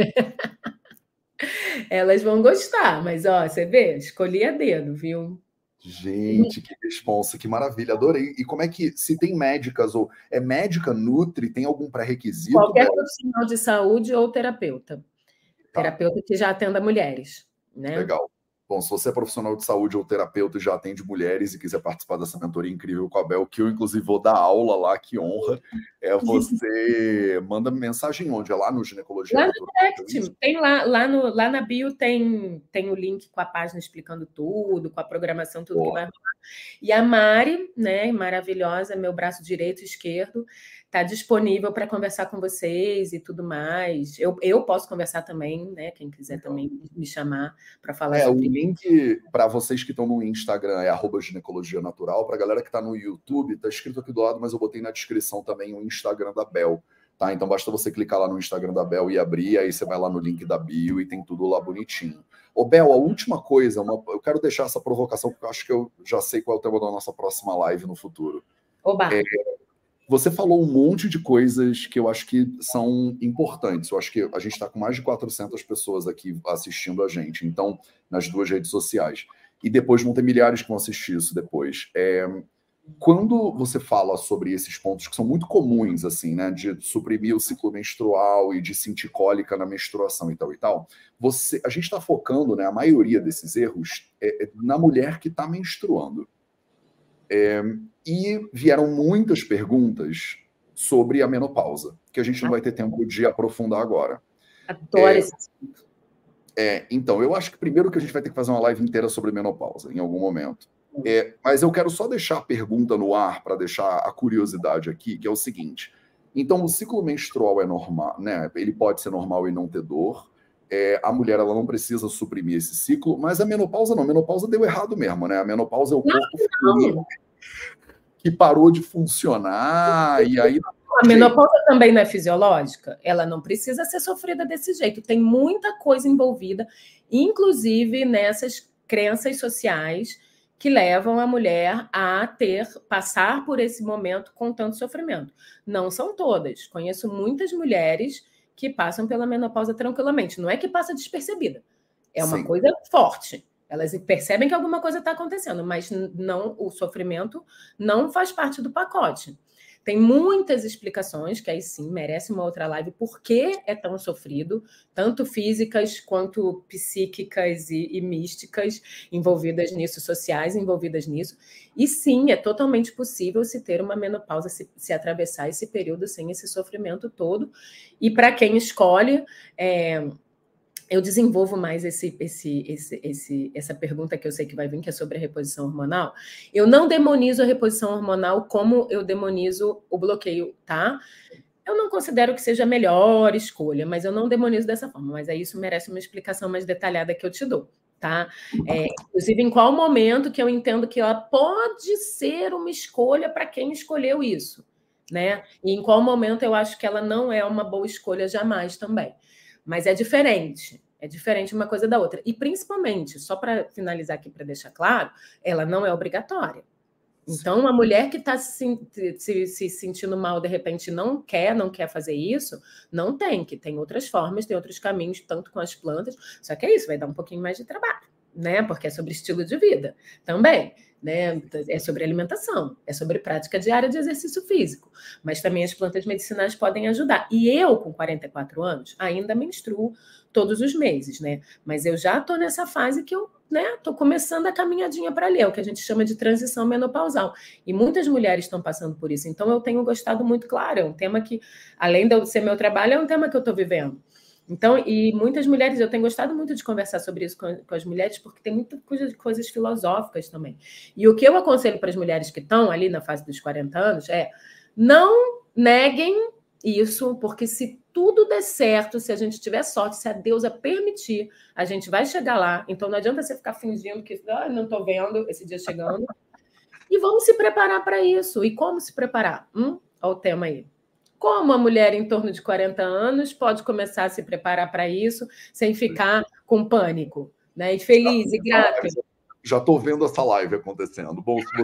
Elas vão gostar, mas ó, você vê, escolhi a dedo, viu? Gente, que responsa, que maravilha, adorei. E como é que, se tem médicas ou é médica, nutri, tem algum pré-requisito? Qualquer profissional de saúde ou terapeuta. Tá. Terapeuta que já atenda mulheres, né? Legal. Bom, se você é profissional de saúde ou terapeuta e já atende mulheres e quiser participar dessa mentoria incrível com a Bel, que eu inclusive vou dar aula lá, que honra, você manda mensagem onde? É lá no Ginecologia Lá no Natural? direct, tem lá na bio tem o link com a página explicando tudo, com a programação, tudo que vai rolar. E a Mari, né, maravilhosa, meu braço direito e esquerdo, está disponível para conversar com vocês e tudo mais. Eu posso conversar também, né? Quem quiser também me chamar para falar sobre isso. O link para vocês que estão no Instagram é @ginecologia natural. Para a galera que está no YouTube, está escrito aqui do lado, mas eu botei na descrição também o Instagram da Bel. Tá? Então basta você clicar lá no Instagram da Bel e abrir, aí você vai lá no link da bio e tem tudo lá bonitinho. Ô, Bel, a última coisa, eu quero deixar essa provocação, porque eu acho que eu já sei qual é o tema da nossa próxima live no futuro. Oba! Você falou um monte de coisas que eu acho que são importantes. Eu acho que a gente está com mais de 400 pessoas aqui assistindo a gente, então, nas 2 redes sociais. E depois vão ter milhares que vão assistir isso depois. Quando você fala sobre esses pontos que são muito comuns, assim, né, de suprimir o ciclo menstrual e de sentir cólica na menstruação e tal, a gente está focando, né, a maioria desses erros na mulher que está menstruando. E vieram muitas perguntas sobre a menopausa, que a gente não vai ter tempo de aprofundar agora. Adoro esse assunto. Então, eu acho que primeiro que a gente vai ter que fazer uma live inteira sobre menopausa, em algum momento. Mas eu quero só deixar a pergunta no ar, para deixar a curiosidade aqui, que é o seguinte. Então, o ciclo menstrual é normal, né? Ele pode ser normal e não ter dor. A mulher, ela não precisa suprimir esse ciclo, mas a menopausa não. A menopausa deu errado mesmo, né? A menopausa é o corpo feminino que parou de funcionar, e aí... A menopausa também não é fisiológica? Ela não precisa ser sofrida desse jeito. Tem muita coisa envolvida, inclusive nessas crenças sociais que levam a mulher a passar por esse momento com tanto sofrimento. Não são todas. Conheço muitas mulheres que passam pela menopausa tranquilamente. Não é que passa despercebida. É uma coisa forte. Elas percebem que alguma coisa está acontecendo, mas não, o sofrimento não faz parte do pacote. Tem muitas explicações, que aí sim merece uma outra live, por que é tão sofrido, tanto físicas quanto psíquicas e místicas envolvidas nisso, sociais envolvidas nisso. E sim, é totalmente possível se ter uma menopausa, se atravessar esse período sem esse sofrimento todo. E para quem escolhe... eu desenvolvo mais essa pergunta que eu sei que vai vir, que é sobre a reposição hormonal. Eu não demonizo a reposição hormonal como eu demonizo o bloqueio, tá? Eu não considero que seja a melhor escolha, mas eu não demonizo dessa forma. Mas aí isso merece uma explicação mais detalhada que eu te dou, tá? Inclusive, em qual momento que eu entendo que ela pode ser uma escolha para quem escolheu isso, né? E em qual momento eu acho que ela não é uma boa escolha jamais também. Mas é diferente uma coisa da outra. E, principalmente, só para finalizar aqui, para deixar claro, ela não é obrigatória. Então, uma mulher que está se sentindo mal, de repente, não quer fazer isso, não tem, que tem outras formas, tem outros caminhos, tanto com as plantas, só que é isso, vai dar um pouquinho mais de trabalho, né? Porque é sobre estilo de vida também. Né? É sobre alimentação, é sobre prática diária de exercício físico, mas também as plantas medicinais podem ajudar. E eu, com 44 anos, ainda menstruo todos os meses, né? Mas eu já estou nessa fase que eu estou começando a caminhadinha para ali, é o que a gente chama de transição menopausal. E muitas mulheres estão passando por isso. Então, eu tenho gostado muito, claro, é um tema que, além de ser meu trabalho, é um tema que eu estou vivendo. Então, e muitas mulheres, eu tenho gostado muito de conversar sobre isso com as mulheres, porque tem muita coisas filosóficas também. E o que eu aconselho para as mulheres que estão ali na fase dos 40 anos é: não neguem isso, porque se tudo der certo, se a gente tiver sorte, se a deusa permitir, a gente vai chegar lá. Então, não adianta você ficar fingindo que não estou vendo esse dia chegando. E vamos se preparar para isso. E como se preparar? Olha o tema aí. Como a mulher em torno de 40 anos pode começar a se preparar para isso sem ficar com pânico, né? E feliz e grata. Já estou vendo essa live acontecendo. Bom, se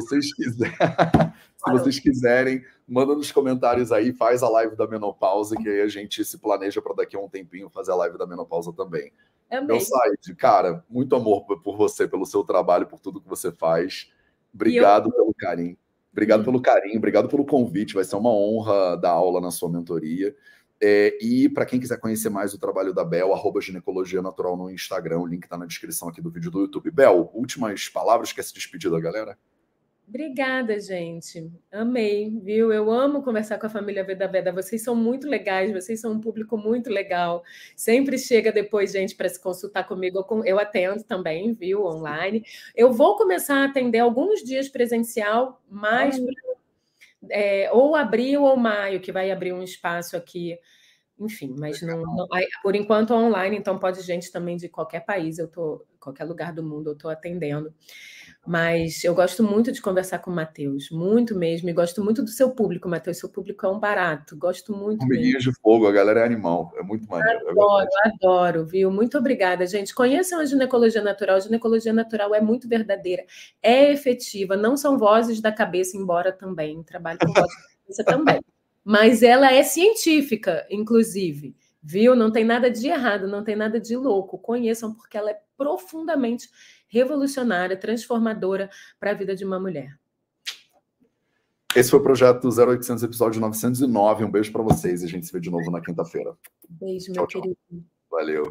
vocês quiserem, manda nos comentários aí, faz a live da menopausa, que aí a gente se planeja para daqui a um tempinho fazer a live da menopausa também. Meu site, cara, muito amor por você, pelo seu trabalho, por tudo que você faz. Obrigado pelo carinho. Obrigado pelo carinho, obrigado pelo convite. Vai ser uma honra dar aula na sua mentoria. E para quem quiser conhecer mais o trabalho da Bel, @ginecologia natural no Instagram, o link está na descrição aqui do vídeo do YouTube. Bel, últimas palavras, quer se despedir da galera? Obrigada, gente. Amei, viu? Eu amo conversar com a família Veda. Vocês são muito legais, vocês são um público muito legal. Sempre chega depois gente para se consultar comigo. Eu atendo também, viu? Online. Eu vou começar a atender alguns dias presencial, mais ou abril ou maio, que vai abrir um espaço aqui. Enfim, mas por enquanto online, então pode gente também de qualquer país, qualquer lugar do mundo eu estou atendendo. Mas eu gosto muito de conversar com o Matheus, muito mesmo, e gosto muito do seu público, Matheus. Seu público é um barato, gosto muito Formiguinhas mesmo. de fogo, a galera é animal, é muito maneiro. Adoro, viu? Muito obrigada, gente. Conheçam a ginecologia natural. A ginecologia natural é muito verdadeira, é efetiva, não são vozes da cabeça, embora também trabalhe com vozes da cabeça também. Mas ela é científica, inclusive, viu? Não tem nada de errado, não tem nada de louco. Conheçam, porque ela é profundamente revolucionária, transformadora para a vida de uma mulher. Esse foi o Projeto 0800, episódio 909. Um beijo para vocês e a gente se vê de novo na quinta-feira. Beijo, meu querido. Valeu.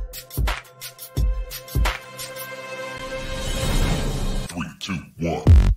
Three, two, one.